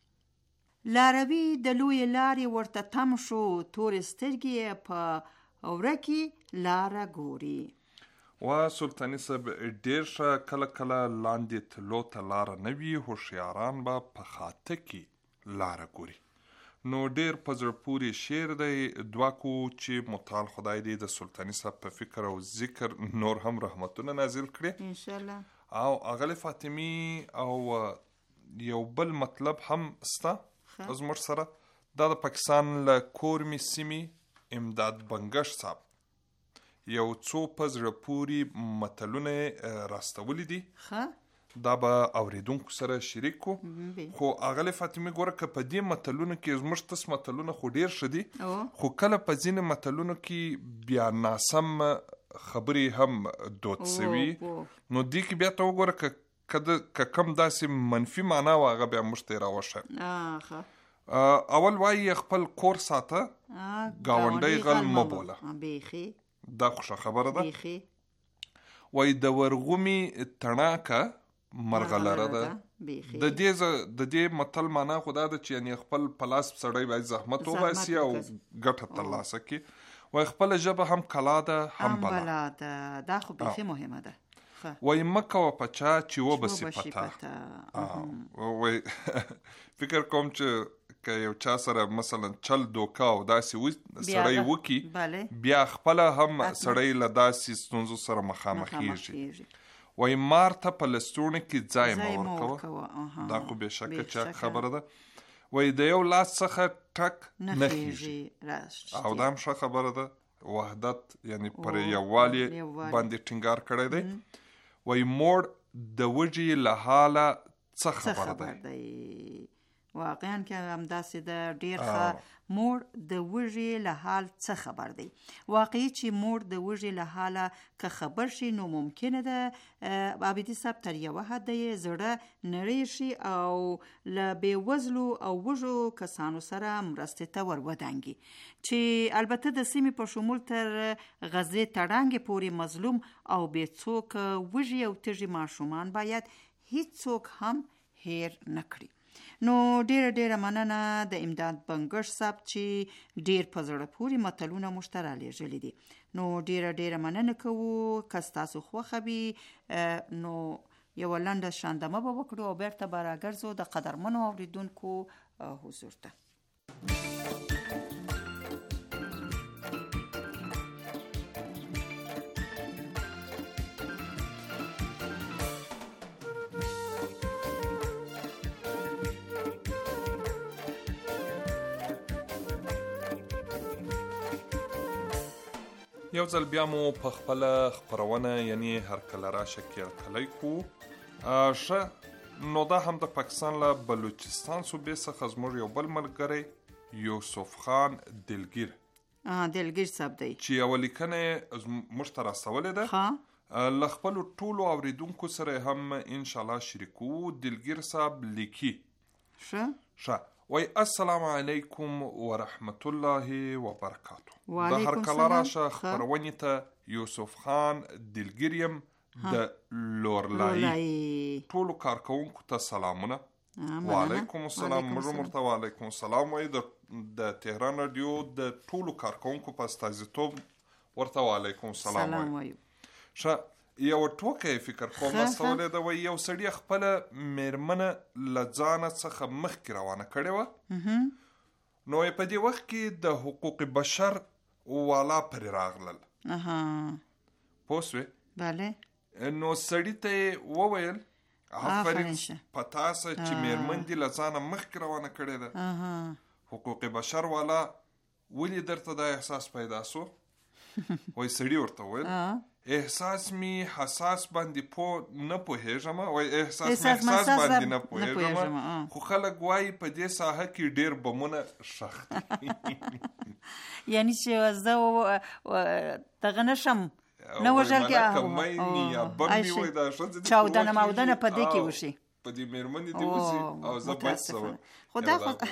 [SPEAKER 8] لاروي د لوی لارې ورته تم شو، تورې سترګې په اوره کې لاره ګوري.
[SPEAKER 11] وا سلطاني صاحب ډېر ښه، کله کله لاندې تلو ته لاره نه وي، هوښیاران به په خاطه کې لاره ګوري. نو ډېر په زړه پورې شعر دی. دعا کوو چې متعال خدای دې د سلطاني صاحب په فکر او ذکر نور هم رحمتونه نازل کړي
[SPEAKER 8] انشاءالله.
[SPEAKER 11] او اغلی فاطمی او یو بل مطلب هم ستا زموږ سره، دا د پاکستان له کورمې سیمې امداد بنګش صاحب یو څو په زړه پورې متلونه راستولی دي. دا به اوریدونکو سره شریک کو. خو اغلی فاطمه ګوره که په دې متلونو کې زموږ تس متلونه خو ډیر ښه دي، خو کله په ځینې متلونو کې بیا ناسم خبرې هم دود سوي، نو دې کې بیا ته وګوره که کم داسې منفي معنا و هغه بیا موږ ته راوښه. اول وایي خپل کور ساته، ګاونډی غل مه بوله. بیخي دا خوشه خبره ده. بیخي وایي د ورغومي تڼاکه مرغلره ده. د دې د دې متل معنا خو دا ده چې یعنی خپل پلاس سړی باید زحمت وباسي او ګټه ترلاسه کړي. وایي خپله ژبه هم کلا ده هم بلا
[SPEAKER 8] ده. دا خو بیخي مهمه ده.
[SPEAKER 11] وایي مه کوه په چا چې وبسي پته. وایي فکر کوم چې که یو چا سره مثلا چل دوکا او داسې سړی وکي، بیا خپله هم سړی له داسې ستونزو سره مخامخېږي. وایي مار ته په لستوڼي کې ځای مه ورکوه. دا خو بېشکه چاک خبره ده. وایي د یو لاس څخه ټک نه خېږي، او دا هم ښه خبره ده. وحدت یعنی پر یووالي باندې ټینګار کړی دی. وایي موړ د وږي له حاله څه خبر دی.
[SPEAKER 8] واقعا که همداسې د ډیر ښه مور د وږي له حال څه خبر دی. واقعي چې مور د وږي له حاله که خبر شي نو ممکنه ده عابدي صاحب تر یوه حده یې زړه نری شي او له بېوزلو او وږو کسانو سره مرستې ته ور ودانګي، چې البته د سیمې په شمول تر غزې تړانګې پورې مظلوم او بې څوک وږي او تږي ماشومان باید هیڅوک هم هیر نه کړي. نو ډیره ډیره مننه د امداد بنګش صاحب چې ډیر په زړه پورې متلونه موږ ته رالیږلي دي. نو ډیره ډیره مننه کوو. که ستاسو خوښه وي نو یوه لنډه شاندمه به وکړو او بیرته به راګرځو د قدرمنو اورېدونکو حضور ته.
[SPEAKER 11] یو ځل بیا مو په خپله خپرونه یعنی هر کله راشه کیر کلی کو ښه نو دا هم د پاکستان له بلوچستان صوبې څخه زموږ یو بل ملګری یوسف خان دلګیر
[SPEAKER 8] دلګیر صاحب دی
[SPEAKER 11] چې یوه لیکنه موږ ته راستولې ده له خپلو ټولو اورېدونکو سره هم انشاءالله شریکو. دلګیر صاحب لیکي
[SPEAKER 8] ښه
[SPEAKER 11] ښه وای السلام علیکم ورحمت الله وبرکاتو. د هر کله راشه خپرونې ته یوسف خان دلګیر یم د لورلایي. ټولو کارکوونکو ته سلامونه. وعلیکم السلام. موږ ورته وعلیکم السلام وایي. د تهران رادیو د ټولو کارکوونکو په استازیتوب ورته وعلیکم السلام وایي. ښه یو ټوکه فکر کوم استولی ده وایي یو سړي خپله میرمنه له ځانه څخه مخکې روانه کړې وه، نو په دې وخت کې د حقوق بشر والا پرې راغلل. پوه سوې؟
[SPEAKER 8] بله.
[SPEAKER 11] نو سړي ته یې وویل آفرین په تاسه چې میرمن دې له ځانه مخکې روانه کړې ده. حقوق بشر والا ولې درته دا احساس پیدا سو؟ وایي سړي ورته وویل احساس می حساس باندې پو نه پوهېږم، وای احساس می احساس باندې نه پوهېږم، خو خلک وایي په دې ساحه کې ډېر بمونه ښخ دي.
[SPEAKER 8] یعنی چې زه دغه نه شم نه وژل کې
[SPEAKER 11] یا بم می وای دا ښځه
[SPEAKER 8] چاودنه ماودنه په دې کې وشي،
[SPEAKER 11] په دې میرمنې دې وشي او زه بچ سوم.
[SPEAKER 8] خو دا خو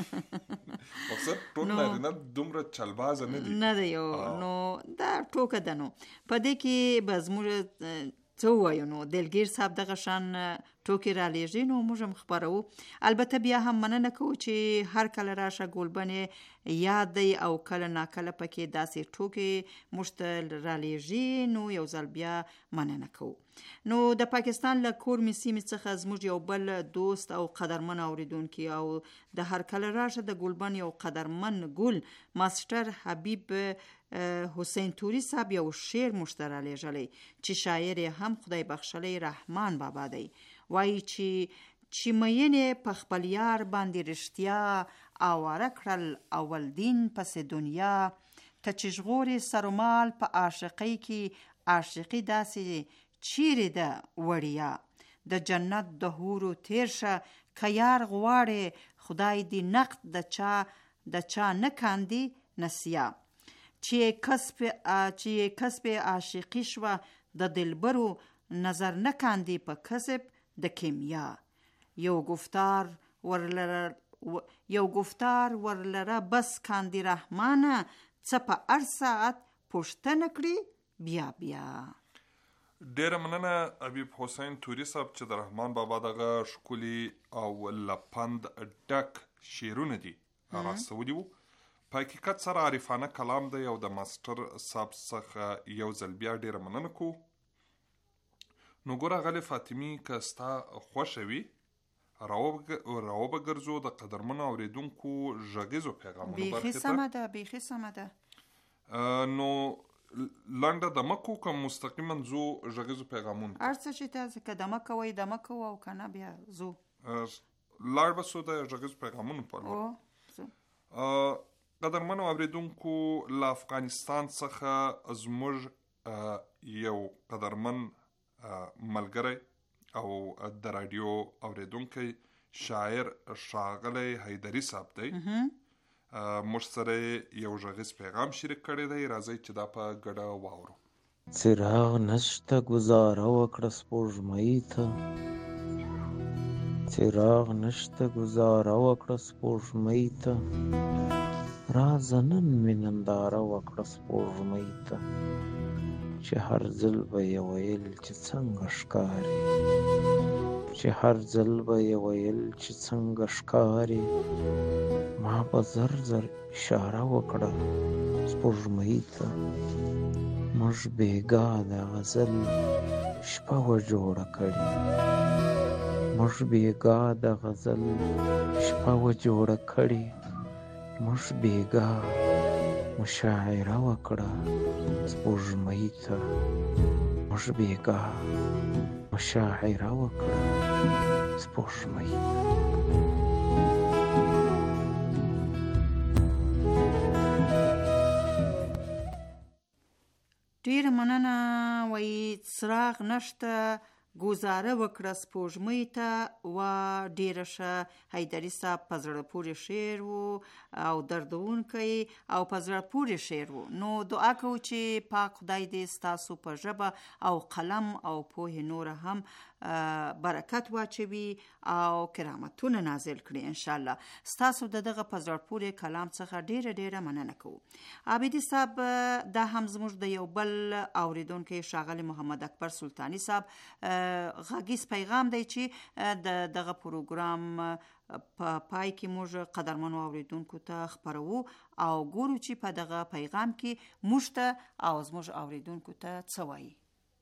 [SPEAKER 11] مقصد ټول نارینه دومره چلبازه نه دي
[SPEAKER 8] نه دی. نو دا ټوکه ده. نو په دې کې به زموږ څه ووایو؟ نو دلګیر صاحب دغه شان ټوکې رالیږي نو موږ هم خپروو. البته بیا هم مننه کوو چې هر کله راشه ګلبنې یاد دی او کله ناکله پکې داسې ټوکې موږ ته رالیږي نو یو ځل بیا مننه کوو. نو د پاکستان له کورمې سیمې څخه زموږ یو بل دوست او قدرمن اورېدونکي او د هر کله راشه د ګلبن یو قدرمن ګل ماسټر حبیب حسین توری صاحب یو شعر موږ ته رالیږلی چې شاعر یې هم خدای بخښلی رحمان بابا دی. وایي چې چې مینې په خپل یار باندې رښتیا آواره کړل اول دین پسې دنیا، ته چې ژغورې سرومال په عاشقۍ کې عاشقي داسې چیرې ده وړیا، د جنت د حورو تیر شه که یار غواړې خدای دې نقد د چا د چا نه کاندي نسیا، چې کسب چې کسب عاشقي شوه د دلبرو نظر نه کاندي په کسب د کیمیا، یو گفتار ورلره یو گفتار ورلره بس کاندي رحمانه، څه په هر ساعت پوښتنه کړي بیا بیا.
[SPEAKER 11] ډیره مننه حبیب حسین توری صاحب چې د رحمان بابا دغه ښکلي او لپند ډک شعرونه دي راستولي وو. په حقیقت سره عارفانه کلام دی او د ماسټر صاحب څخه یو ځل بیا ډیره مننه کوو. نو ګوره غلې فاطمي که ستا خوښه وي راوبه ګرځو د قدرمنو اورېدونکو غږیزو پیغامونو برخې ته.
[SPEAKER 8] بیخي سمه ده بیخي سمه ده.
[SPEAKER 11] نو لنډه دمه کو که مستقیما ځو غږیزو پیغامونو
[SPEAKER 8] هر څه چې تاسو که دمه کوئ دمه کوو او که نه بیا ځو
[SPEAKER 11] لاړ به سو د غږیزو پیغامونو په لور. قدرمنو اورېدونکو له افغانستان څخه زموږ یو قدرمن ملګری او د رادیو اورېدونکی شاعر ښاغلی حیدري صاحب دی. موږ سره یو غږیز پیغام شریک کړی دی. راځئ چې دا په ګډه واورو.
[SPEAKER 12] څراغ نشته گزاره وکړه سپوږمۍ ته، څراغ نشته گزاره وکړه سپوږمۍ ته، رازه نن مې ننداره وکړه سپوږمۍ ته، چې هر ځل به یې ویل چې څنګه ښکاري، چې هر ځل به یې ویل چې څنګه ښکاري، ما به زر زر اشاره وکړه سپوږمۍ ته. موږ بېګا د غزل شپه و جوړه کړې، موږ بېګا د غزل شپه و جوړه کړې، موږ بېګا مشاعره وکړه سپوږمۍ ته، موږ بېګا مشاعره وکړه سپوږمۍ ته.
[SPEAKER 8] ډیره مننه. وایي څراغ نشته گزاره وکړه سپوږمۍ ته، و ډیره ښه. حیدري صاحب په زړه پورې شعر و او دردونکی او په زړه پورې شعر و. نو دعا کوو چې پاک خدای دې ستاسو په ژبه او قلم او پوهې نور هم برکت واچوي او کرامتونه نازل کړي انشاءالله. ستاسو د دغه په زړه پورې کلام څخه ډیره ډیره مننه کوو. عابدي صاحب دا هم زموږ د یو بل اوریدونکي ښاغلي محمد اکبر سلطاني صاحب غږیز پیغام دی چې د دغه پروګرام په پای کې موږ قدرمنو اوریدونکو ته خبرو او ګورو چې په دغه پیغام کې موږ ته او زموږ اوریدونکو ته څه وایي.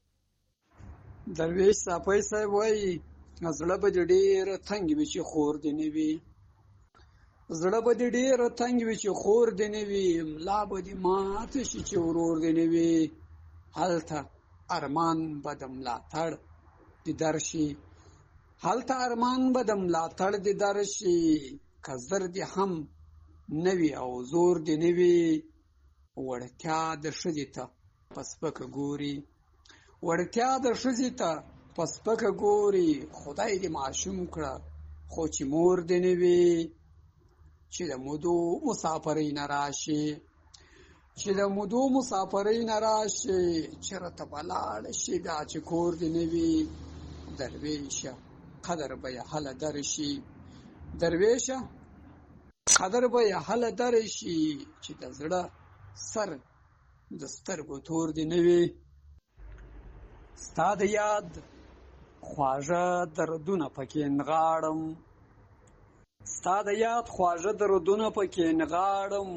[SPEAKER 13] درویش صافی صاحب وایي زړه به دې ډېره تنګ وي چې خور دې نه وي، زړه به دې ډېره تنګ وي چې خور دې نه وي، ملا به دې ماته شي چې ورور دې نه وي، هلته ارمان به د ملاتړ دې درشي، هلته ارمان به د ملاتړ دې درشي، که زر دې هم نه وي او زور دې نه وي، وړتیا د ښځې ته په سپکه ګوري، وړتیا د ښځې ته په سپکه ګوري، خدای دې معشوم کړه خو چې مور دې نه وي، چې د مودو مسافرۍ نه راشي، چې د مودو مسافرۍ نه راشي، چېرته به لاړه شي بیا چې کور دې نه وي، درویشه قدر به یې هله درشي، درویشه قدر به یې هله درشي، چې د زړه سر د سترګو تور دې نه وي. ستا د یاد خواږه دردونه پکې نغاړم، ستا د یاد خواږه دردونه پکې نغاړم،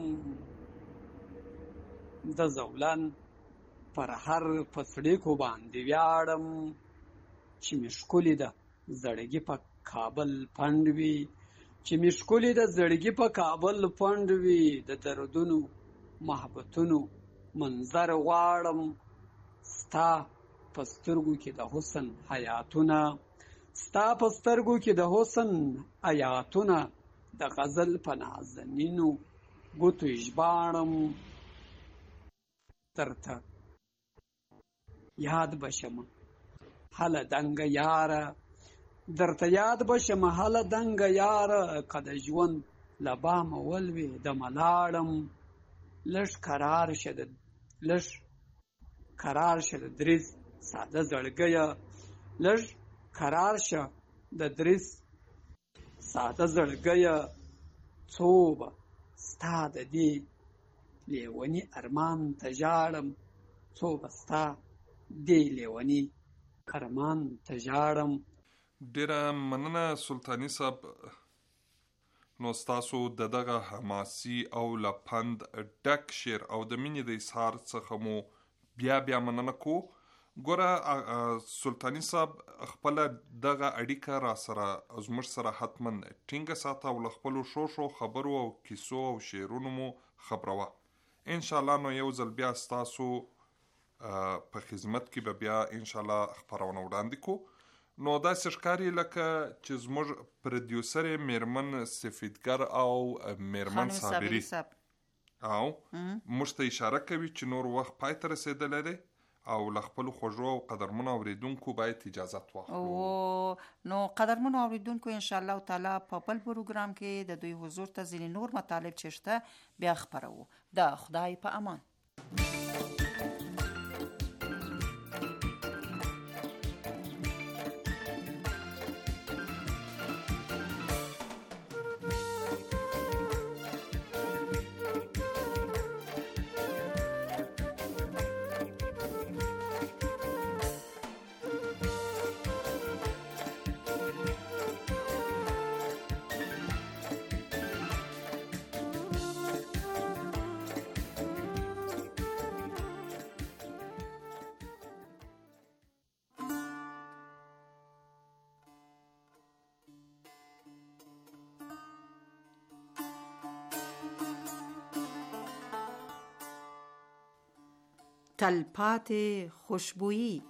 [SPEAKER 13] د زولن پر هر پسړیکو باندې ویاړم، چې مې ښکلې ده زړګي په کابل پنډ وي، چې مې ښکلې ده زړګي په کابل پنډ وي، د دردونو محبتونو منظر غواړم، ستا په سترګو کې د حسن حیاتونه، ستا په سترګو کې د حسن حیاتونه، د غزل په نازنینو ګوتو ژباړم، درته یاد بشم هله دنګه یاره، درته یاد بشم هله دنګه یاره، که د ژوند له بامه ولوې د ملاړم، لږ قرار شه د لږ قرار شه د دریز ساده زړګیه، لږ قرار شه د دریز ساده زړګیه، څو به ستا د دې لیوني ارمان ته ژاړم، څو به ستا دې لیوني ارمان ته ژاړم.
[SPEAKER 11] ډیره مننه سلطاني صاحب. نو ستاسو د دغه حماسي او لپند ډک شعر او د مینې د اظهار څخه مو بیا بیا مننه کو. ګوره سلطاني صاحب خپل دغه اړیکه را سره زموږ سره حتما ټینګه ساته او له خپلو شو شو خبرو او کیسو او شعرونو مو خبروه. ان شاء الله نو یو ځل بیا ستاسو په خدمت کې به بیا ان شاء الله خبرونه وړاندې کو. نو داسې ښکاري لکه چې زموږ پروډیوسر میرمن سفیدګر او میرمن صابري او موږ ته اشاره کوي چې نور وخت پای ته رسېدلی دی او له خپلو خوږو او قدرمنو اورېدونکو باید اجازت واخلو.
[SPEAKER 8] او نو قدرمنو اورېدونکو انشاءالله تعالی په بل پروګرام کې د دوی حضور ته ځینې نور مطالب چې شته بیا خپروو. د خدای په امان. تلپاتې خوشبویی.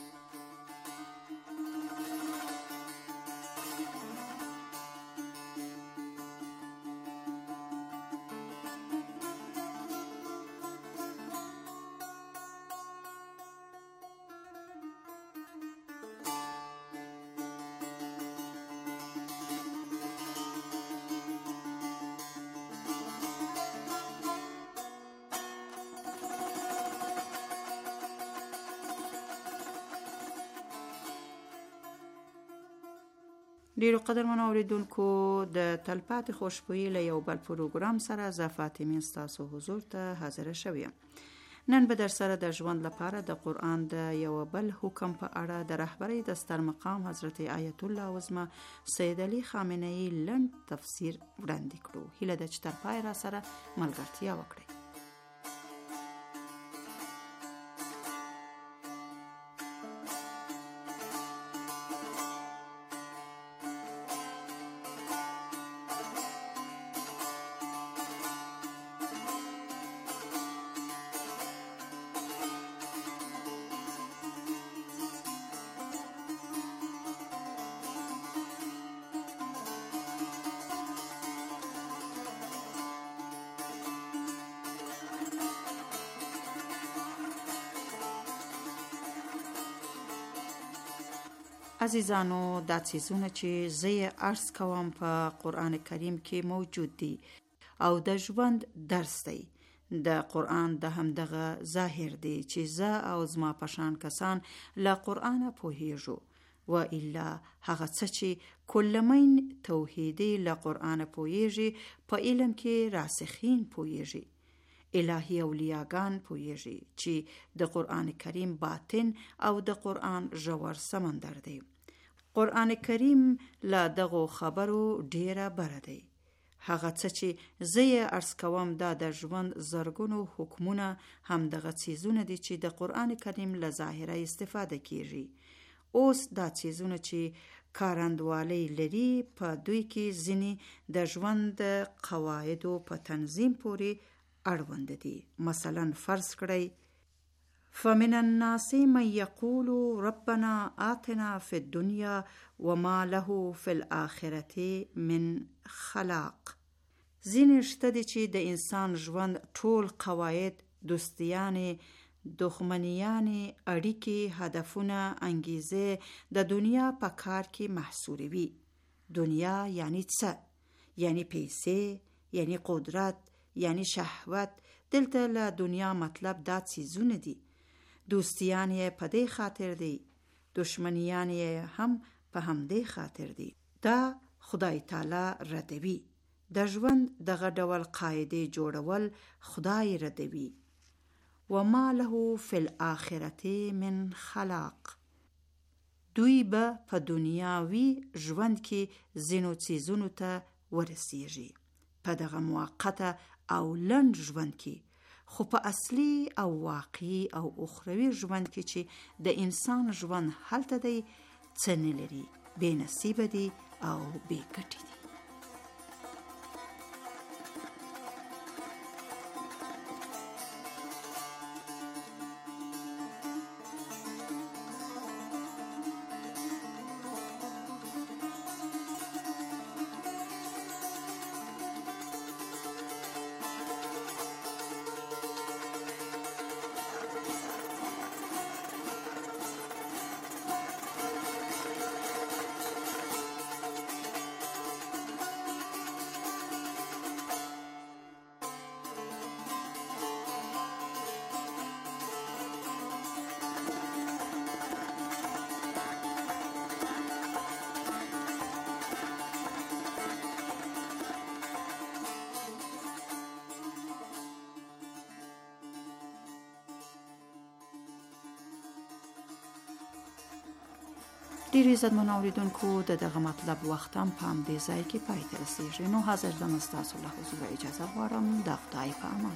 [SPEAKER 8] ډیرو قدرمنو اوریدونکو د تلپاتې خوشبویي له یو بل پروګرام سره زه فاطمه ستاسو حضور ته حاضر شوم. نن به در سره د ژوند لپاره د قرآن د یو بل حکم په اړه د رهبری د ستر مقام حضرت آیت الله عظمه سید علي خامنه‌ای لنډ تفسیر وړاندې کړو. هیله ده چې تر پای را سره ملګرتیا وکړئ. عزیزانو، دا څیزونه چې زه یې عرض کوم په قرآن کریم کې موجود دي او د ژوند درس دی. د قرآن د همدغه ظاهر دی چې زه او زما پشان کسان له قرآنه پوهیږو و الا هغه څه چې کلمین توحیدی له قرآنه پوهیږي په علم کې راسخین پوهیږي. الهی اولیاگان پوهیږي چې د قرآن کریم باطن او د قرآن ژور سمندر دی. قرآن کریم له دغو خبرو ډیره بره دی. هغه څه چې زه یې عرض کوم دا د ژوند زرګونو حکمونه همدغه څیزونه دي چې د قرآن کریم له ظاهره استفاده کیږي. اوس دا څیزونه چې کارندوالی لري په دوی کې ځینې د ژوند قواعدو په تنظیم پورې اړوند دي. مثلا فرض کړئ فمن الناس من یقول ربنا آتنا فی الدنیا وما له فی الآخرة من خلاق. ځینې شته دي چې د انسان ژوند ټول قواعد، دوستیانې، دښمنیانې، اړیکې، هدفونه، انګیزې د دنیا په کار کې محصوروي. دنیا یعنی څه؟ یعنی پیسې، یعنی قدرت، یعنی شهوت. دلته له دنیا مطلب دا څیزونه دي. دوستیان یې په دې خاطر دي، دشمنیان یې هم په همدې خاطر دي. دا خدای تعالی ردوي. د ژوند دغه ډول قاعدې جوړول خدای ردوي. وما له فی الآخرة من خلاق. دوی به په دنیاوی ژوند کې ځینو څیزونو ته ورسیږي په دغه موقته او لنډ ژوند کې، خو په اصلي او واقعي او اخروي ژوند کې چې د انسان ژوند هلته دی څه نه لري، بې نصیبه دي او بې ګټې دي. ډیر عزت منوریدونکو د دغه مطلب وخت هم په همدې ځای کې پای ته رسیږي. نو حاضر زم ستاسو له حضور اجازه غواړم. د خدای په امان.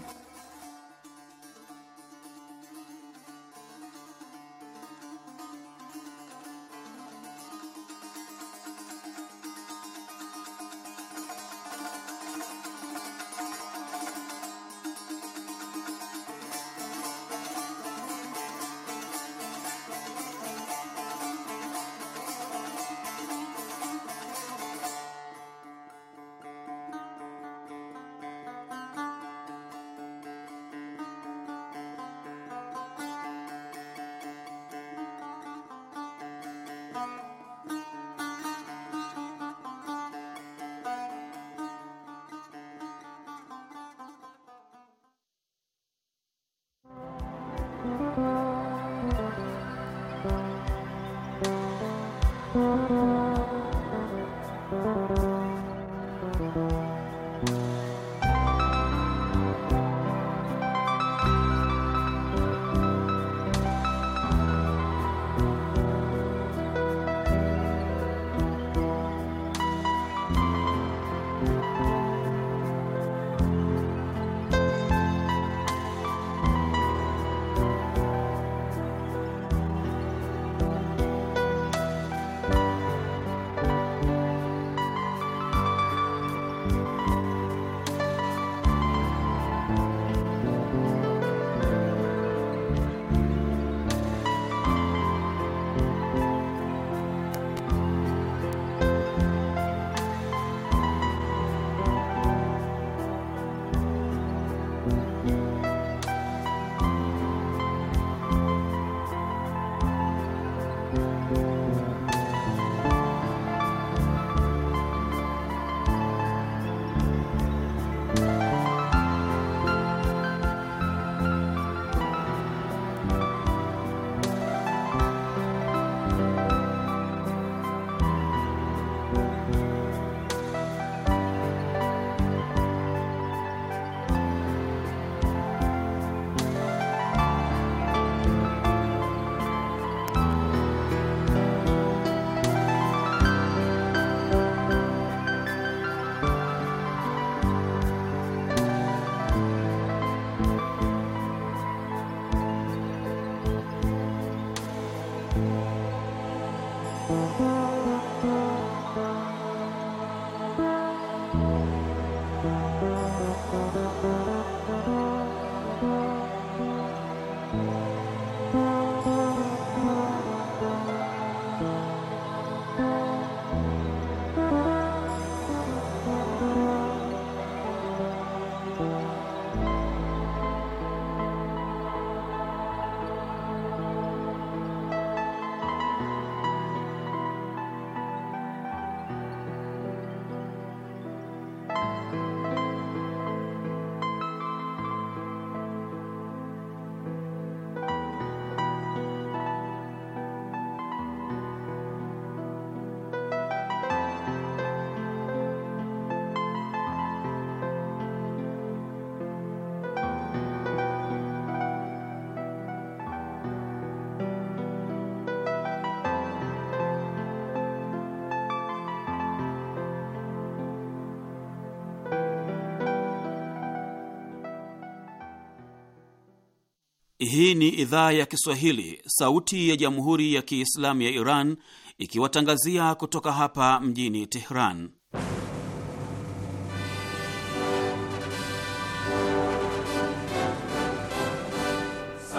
[SPEAKER 14] Hii ni idhaa ya Kiswahili, sauti ya Jamhuri ya Kiislamu ya Iran, ikiwatangazia kutoka hapa mjini Tehran.